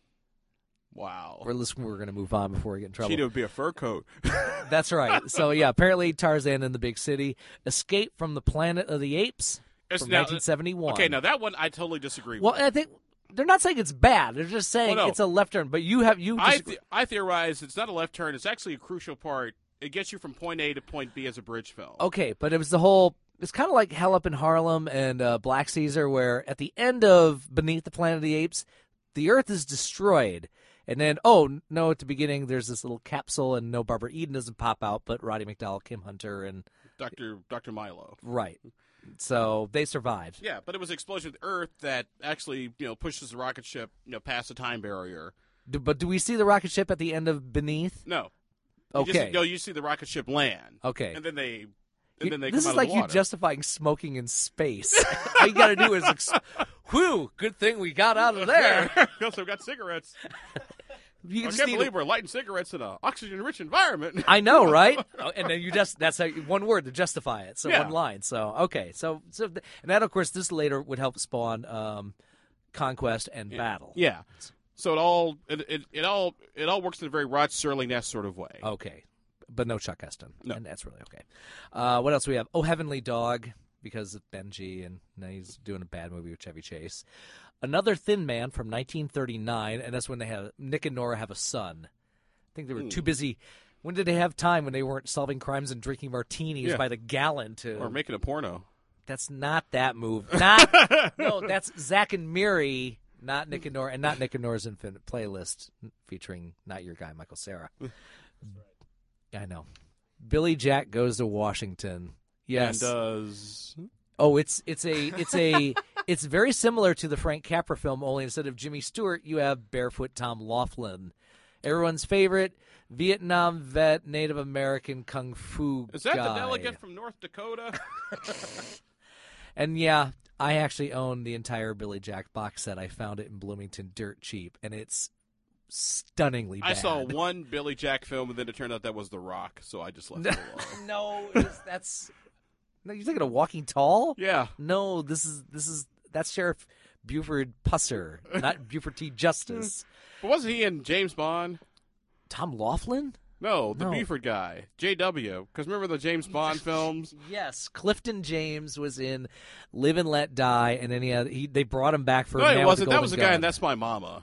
wow. We're listening. We're going to move on before we get in trouble. Cheetah would be a fur coat. That's right. So yeah, apparently Tarzan in the Big City, Escape from the Planet of the Apes It's from now- nineteen seventy-one. Okay, now that one I totally disagree well, with. I think they're not saying it's bad. They're just saying Well, no. it's a left turn. But you have you. I, disagree- th- I theorize it's not a left turn. It's actually a crucial part. It gets you from point A to point B as a bridge film. Okay, but it was the whole. It's kind of like Hell Up in Harlem and uh, Black Caesar, where at the end of Beneath the Planet of the Apes, the Earth is destroyed, and then oh no, at the beginning there's this little capsule, and no Barbara Eden doesn't pop out, but Roddy McDowell, Kim Hunter, and Doctor Doctor Milo. right. So they survived. Yeah, but it was an explosion of the Earth that actually you know pushes the rocket ship you know past the time barrier. Do, but do we see the rocket ship at the end of Beneath? No. You Okay. Just, no, you see the rocket ship land. Okay. And then they, and You- then they this come is out like of the you water. justifying smoking in space. All you got to do is, ex- whew, good thing we got out of there. We also got cigarettes. You I just can't need believe to- we're lighting cigarettes in an oxygen-rich environment. I know, right? Oh, and then you just, that's how, one word to justify it. So Yeah. one line. So, okay. So, so, th- and that, of course, this later would help spawn um, Conquest and Battle. Yeah. So it all it, it it all it all works in a very Rod Serling-esque sort of way. Okay. But no Chuck Heston. No. And that's really okay. Uh, what else do we have? Oh, Heavenly Dog, because of Benji, and now he's doing a bad movie with Chevy Chase. Another Thin Man from nineteen thirty-nine, and that's when they have Nick and Nora have a son. I think they were Hmm. too busy. When did they have time when they weren't solving crimes and drinking martinis Yeah. by the gallon to Or making a porno. That's not that move. Not no, that's Zach and Miri, not Nick and Nora, and not Nick and Nora's Infinite Playlist featuring not your guy Michael Cera. I know. Billy Jack Goes to Washington. Yes. And does Oh, it's it's a it's a It's very similar to the Frank Capra film, only instead of Jimmy Stewart, you have Barefoot Tom Laughlin. Everyone's favorite Vietnam vet, Native American kung fu Is that guy. the delegate from North Dakota? And yeah, I actually own the entire Billy Jack box set. I found it in Bloomington dirt cheap, and it's stunningly bad. I saw one Billy Jack film, and then it turned out that was The Rock, so I just left it alone. No, it was, that's... No, you're thinking of Walking Tall? Yeah. No, this is this is that's Sheriff Buford Pusser, not Buford T. Justice. But wasn't he in James Bond? Tom Laughlin? No, the No. Buford guy, J W. Because remember the James Bond films? Yes, Clifton James was in Live and Let Die, and then he had he they brought him back for. No, Man it with wasn't. the That was the Golden guy, Gun. and That's My Mama.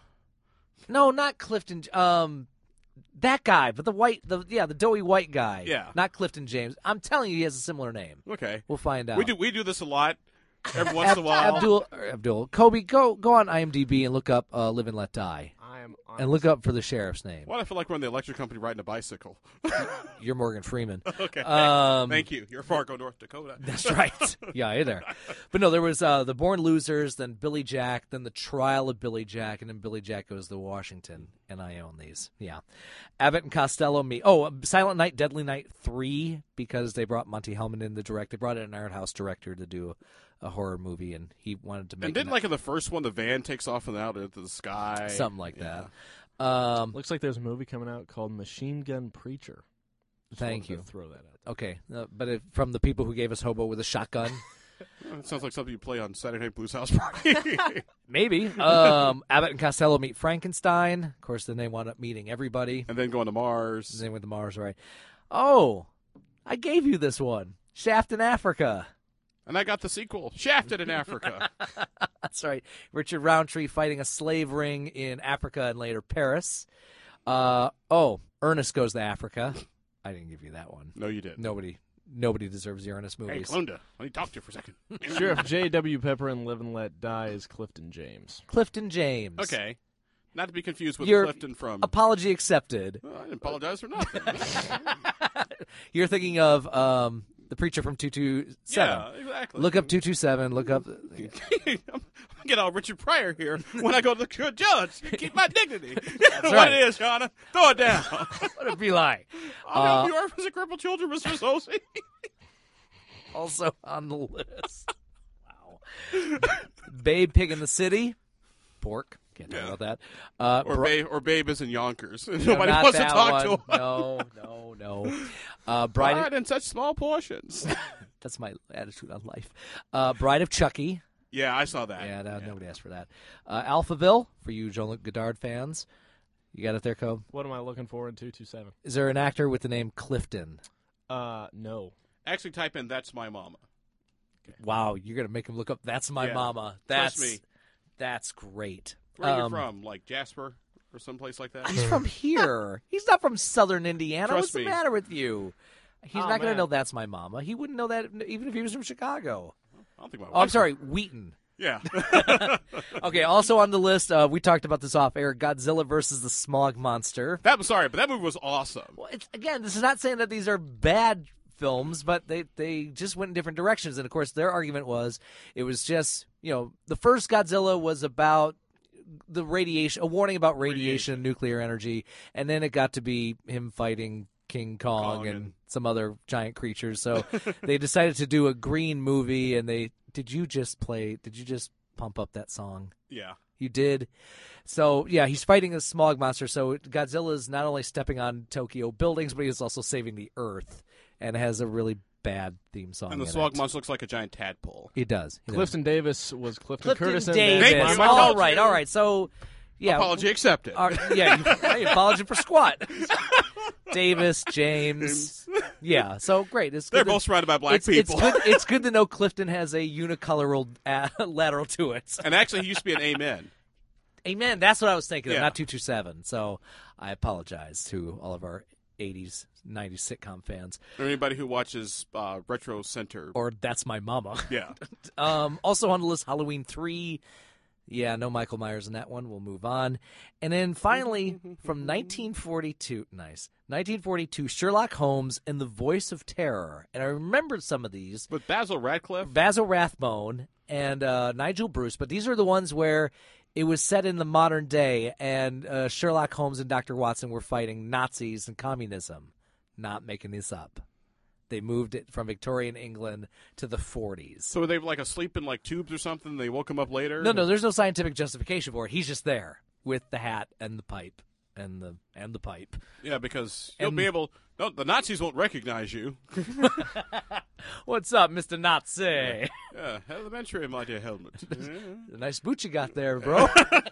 No, not Clifton. Um, that guy, but the white, the yeah, the doughy white guy. Yeah. Not Clifton James. I'm telling you, he has a similar name. Okay, we'll find out. We do we do this a lot. Every once Ab- in a while. Abdul, or Abdul, Kobe, go go on IMDb and look up uh, Live and Let Die. I am and look up for the sheriff's name. Why do I feel like we're on the electric company riding a bicycle? You're Morgan Freeman. Okay. Um, Thank you. You're Fargo, North Dakota. That's right. Yeah, hey there. But no, there was uh, the Born Losers, then Billy Jack, then the Trial of Billy Jack, and then Billy Jack Goes to Washington, and I own these. Yeah. Abbott and Costello, me. Oh, Silent Night, Deadly Night three, because they brought Monty Hellman in to direct. They brought in an art house director to do a, a horror movie, and he wanted to make And didn't an- like in the first one, the van takes off and out into the sky. something like Yeah. that. Um, Looks like there's a movie coming out called Machine Gun Preacher. Just Thank wanted to you. Throw that out. Okay, uh, but if, from the people who gave us Hobo with a Shotgun. Well, it sounds like something you play on Saturday Night Blues House Party. Maybe. Um, Abbott and Costello meet Frankenstein. Of course, then they wound up meeting everybody. And then going to Mars. Then went to Mars, right. Oh, I gave you this one. Shaft in Africa. And I got the sequel, Shafted in Africa. That's right. Richard Roundtree fighting a slave ring in Africa and later Paris. Uh, oh, Ernest Goes to Africa. I didn't give you that one. No, you didn't. Nobody nobody deserves the Ernest Hey, movies. Glenda, let me talk to you for a second. Sheriff J W. Pepper in Live and Let Die is Clifton James. Clifton James. Okay. Not to be confused with Your Clifton from... apology accepted. Well, I didn't apologize for nothing. You're thinking of um, the preacher from two two seven. Yeah, exactly. Look up two two seven. Look up. I'm get all Richard Pryor here when I go to the good judge. Keep my dignity. That's what right. it is, Shauna. Throw it down. What it be like? I'll Uh, help you orphans and crippled children, Mister Sosi. Also on the list. Wow. Babe Pig in the City. Pork. Can't talk Yeah. about that. Uh, Or, Bri- babe, or Babe is in Yonkers. No, Nobody not wants to that talk one. to him. No, no, no. Uh, Bride. Bride in such small portions. That's my attitude on life. Uh, Bride of Chucky. Yeah, I saw that. Yeah, no, nobody asked for that. Uh, Alphaville, for you Jean-Luc Godard fans. You got it there, Cobe? What am I looking for in two two seven? Is there an actor with the name Clifton? Uh, no. Actually, type in "That's My Mama." Wow, you're going to make him look up That's My Yeah. Mama. Trust That's, me. That's great. Where are you Um, from? Like Jasper or someplace like that? He's from here. He's not from Southern Indiana. Trust What's me. the matter with you? He's Oh, not going to man. know That's My Mama. He wouldn't know that even if he was from Chicago. I don't think my Oh, I'm wife- sorry, Wheaton. Yeah. Okay, also on the list, uh, we talked about this off air, Godzilla versus the Smog Monster. That was sorry, but that movie was awesome. Well, it's, again, this is not saying that these are bad films, but they, they just went in different directions. And, of course, their argument was it was just, you know, the first Godzilla was about the radiation, a warning about radiation, and nuclear energy, and then it got to be him fighting King Kong, Kong and, and- some other giant creatures. So they decided to do a green movie, and they did you just play, did you just pump up that song? Yeah. You did. So, yeah, he's fighting a smog monster. So Godzilla is not only stepping on Tokyo buildings, but he's also saving the Earth, and has a really bad theme song. And the in Swog it. Monster looks like a giant tadpole. He does. He does. Clifton Davis was Clifton, Clifton Curtis. in Davis. That's Thank My you. Mama. All right, all right. So, yeah. Apology accepted. Uh, yeah, you, hey, apology for squat. Davis, James. Yeah, so great. It's good They're to- both surrounded by black it's, people. It's good, it's good to know Clifton has a unicolor uh, lateral to it. And actually, he used to be an Amen. Amen. That's what I was thinking of, Yeah. not two two seven. So I apologize to all of our eighties, nineties sitcom fans. Or anybody who watches uh, Retro Center. Or That's My Mama. Yeah. um, also on the list, Halloween three. Yeah, no Michael Myers in that one. We'll move on. And then finally, from nineteen forty-two, nice, nineteen forty-two, Sherlock Holmes and the Voice of Terror. And I remember some of these. With Basil Radcliffe? Basil Rathbone and uh, Nigel Bruce. But these are the ones where it was set in the modern day, and uh, Sherlock Holmes and Doctor Watson were fighting Nazis and communism. Not making this up. They moved it from Victorian England to the forties. So were they like asleep in like tubes or something? They woke him up later? No, no, there's no scientific justification for it. He's just there with the hat and the pipe and the and the pipe. Yeah, because you'll And- be able. No, the Nazis won't recognize you. What's up, Mister Nazi? Yeah, elementary, my dear helmet. The nice boot you got there, bro.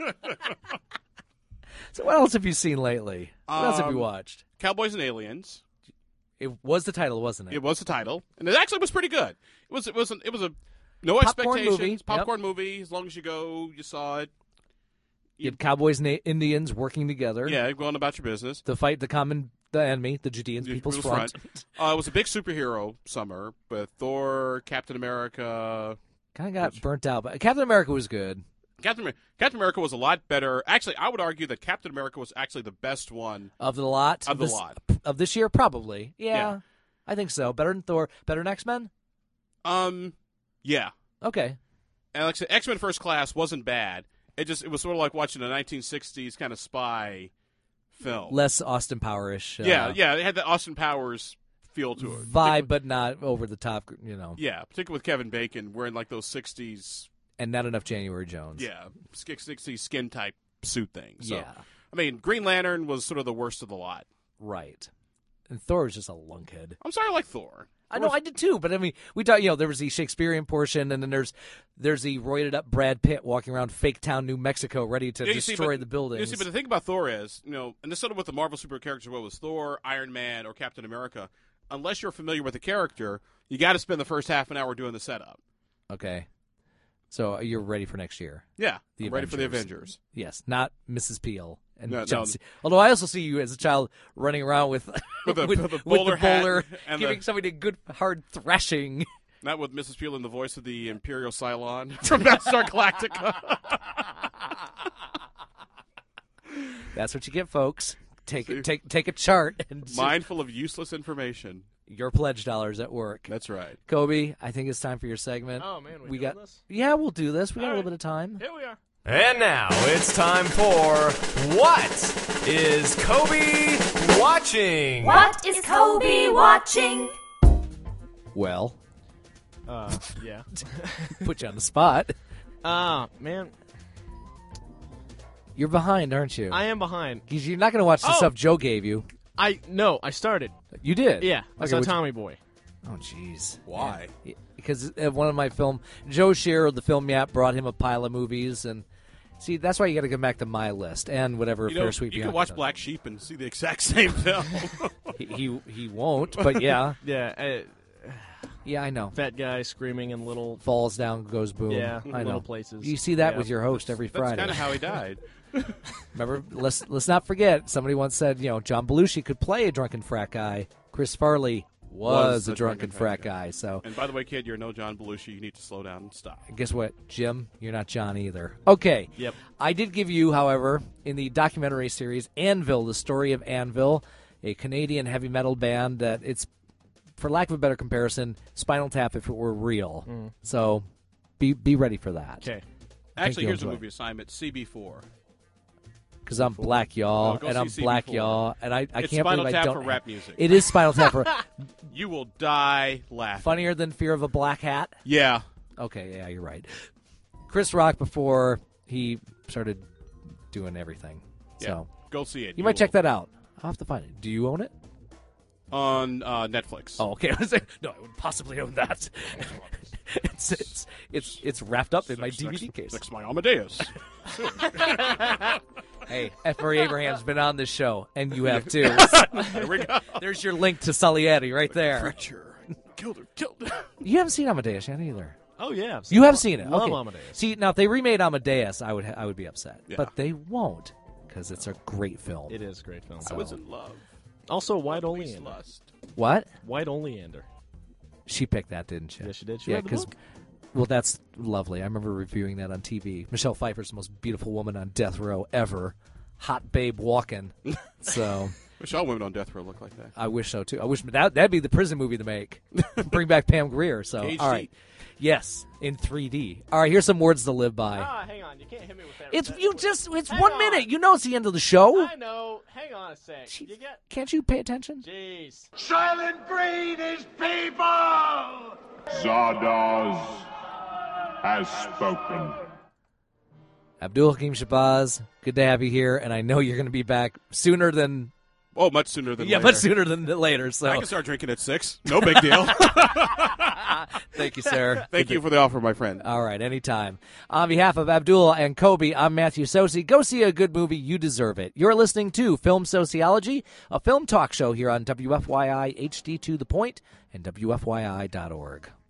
So what else have you seen lately? What else have you Um, watched? Cowboys and Aliens. It was the title, wasn't it? It was the title, and it actually was pretty good. It was. It was. An, it was a no Popcorn expectations. movie, yep. Popcorn movie. As long as you go, you saw it. You had Cowboys and Indians working together. Yeah, going about your business. To fight the common the enemy, the Judeans The People's People's Front. uh, it was a big superhero summer with Thor, Captain America. Kind of got burnt out, but Captain America was good. Captain, Amer- Captain America was a lot better. Actually, I would argue that Captain America was actually the best one Of the lot? Of the this, lot. Of this year? Probably. Yeah, Yeah. I think so. Better than Thor. Better than X-Men? Um, yeah. Okay. And like I said, X-Men First Class wasn't bad. It just it was sort of like watching a nineteen sixties kind of spy film. Less Austin Powerish. Uh, yeah, yeah. It had the Austin Powers feel to it. Vibe, but not over the top, you know. Yeah, particularly with Kevin Bacon wearing like those sixties. And not enough January Jones. Yeah, sixties skin type suit thing. So, Yeah. I mean, Green Lantern was sort of the worst of the lot. Right. And Thor was just a lunkhead. I'm sorry, I like Thor. I know, I did too, but I mean, we talked, you know, there was the Shakespearean portion, and then there's there's the roided up Brad Pitt walking around Fake Town, New Mexico, ready to Yeah, you see, destroy but- the buildings. You see, but the thing about Thor is, you know, and this sort of with the Marvel super characters, whether it was Thor, Iron Man, or Captain America, unless you're familiar with the character, you got to spend the first half an hour doing the setup. Okay. So you're ready for next year? Yeah, I'm ready for the Avengers. Yes, not Missus Peel and No, John no. C. Although I also see you as a child running around with With a- with, with a with bowler the hat bowler, and giving the- somebody a good hard thrashing. Not with Missus Peel in the voice of the Imperial Cylon from Battlestar Galactica. That's what you get, folks. Take it, take take a chart and Mindful of useless information. your pledge dollars at work. That's right. Kobe, I think it's time for your segment. Oh, man, we doing got this? Yeah, we'll do this. We got All a little right. bit of time. Here we are. And now it's time for What is Kobe watching? What is Kobe watching? Well, Uh, yeah. put you on the spot. Ah, man, You're behind, aren't you? I am behind. 'Cause you're not going to watch the Oh. stuff Joe gave you. I no, I started. You did? Yeah, I Okay, saw would- Tommy Boy. Oh, jeez. Why? Yeah, because uh, one of my film, Joe Shearer of the Film Yap brought him a pile of movies, and see, that's why you got to come back to my list and whatever You know, Fair Sweet you can Bianca watch does. Black Sheep and see the exact same film. he, he he won't, but yeah, Yeah, uh, yeah, I know. fat guy screaming in little. Falls down, goes boom. Yeah, I know. little places. You see that Yeah. with your host every That's Friday. kind of how he died. Remember, let's let's not forget. Somebody once said, you know, John Belushi could play a drunken frat guy. Chris Farley was, a drunken, frat guy. So And by the way, kid, you're no John Belushi. You need to slow down and stop. guess what, Jim? You're not John either. Okay. Yep. I did give you, however, in the documentary series Anvil, the story of Anvil, a Canadian heavy metal band that it's, for lack of a better comparison, Spinal Tap if it were real. Mm. So be be ready for that. Okay. Actually, you'll here's a enjoy it. movie assignment: C B four. Because I'm black, y'all, Oh, go and see I'm C B black, four. y'all, and I, I It's can't Spinal believe Tap I don't. for rap music. It is Spinal Tap for. You will die laughing. Funnier than Fear of a Black Hat? Yeah. Okay, yeah, you're right. Chris Rock before he started doing everything. Yeah. So Go see it. You, You might check will. that out. I'll have to find it. Do you own it? On uh, Netflix. Oh, okay. I was like, no, I would possibly own that. it's, it's it's it's wrapped up in my D V D case. Next my Amadeus. Hey, F. Murray Abraham's been on this show, and you have too. There we go. There's your link to Salieri right there. Preacher. Killed her. Killed her. You haven't seen Amadeus yet either. Oh yeah, I've You have Am- seen it. Love Okay. Amadeus. See, now if they remade Amadeus, I would ha- I would be upset, Yeah. but they won't because it's a great film. It is a great film. I was in love. Also, White Police Oleander. lust. What? White Oleander. She picked that, didn't she? Yes, she did. She yeah, read the because book. Well, that's lovely. I remember reviewing that on T V. Michelle Pfeiffer's the most beautiful woman on death row ever. Hot babe walking. So wish all women on death row look like that. I wish so too. I wish that that'd be the prison movie to make. Bring back Pam Grier. So H D. all right, yes, in three D. All right, here's some words to live by. Ah, hang on. You can't hit me with that. It's that- you just. It's hang one on. minute. You know it's the end of the show. I know. Hang on a sec. You get. Can't you pay attention? Jeez. Silent breed is people! Zardoz has spoken. Abdul Hakim Shabazz, good to have you here, and I know you're going to be back sooner than. Oh, much sooner than yeah, later. much sooner than later. So I can start drinking at six. No big deal. Thank you, sir. Thank Good you to- for the offer, my friend. All right, anytime. On behalf of Abdul and Kobe, I'm Matthew Sosi. Go see a good movie. You deserve it. You're listening to Film Sociology, a film talk show here on W F Y I H D to the Point and W F Y I dot org.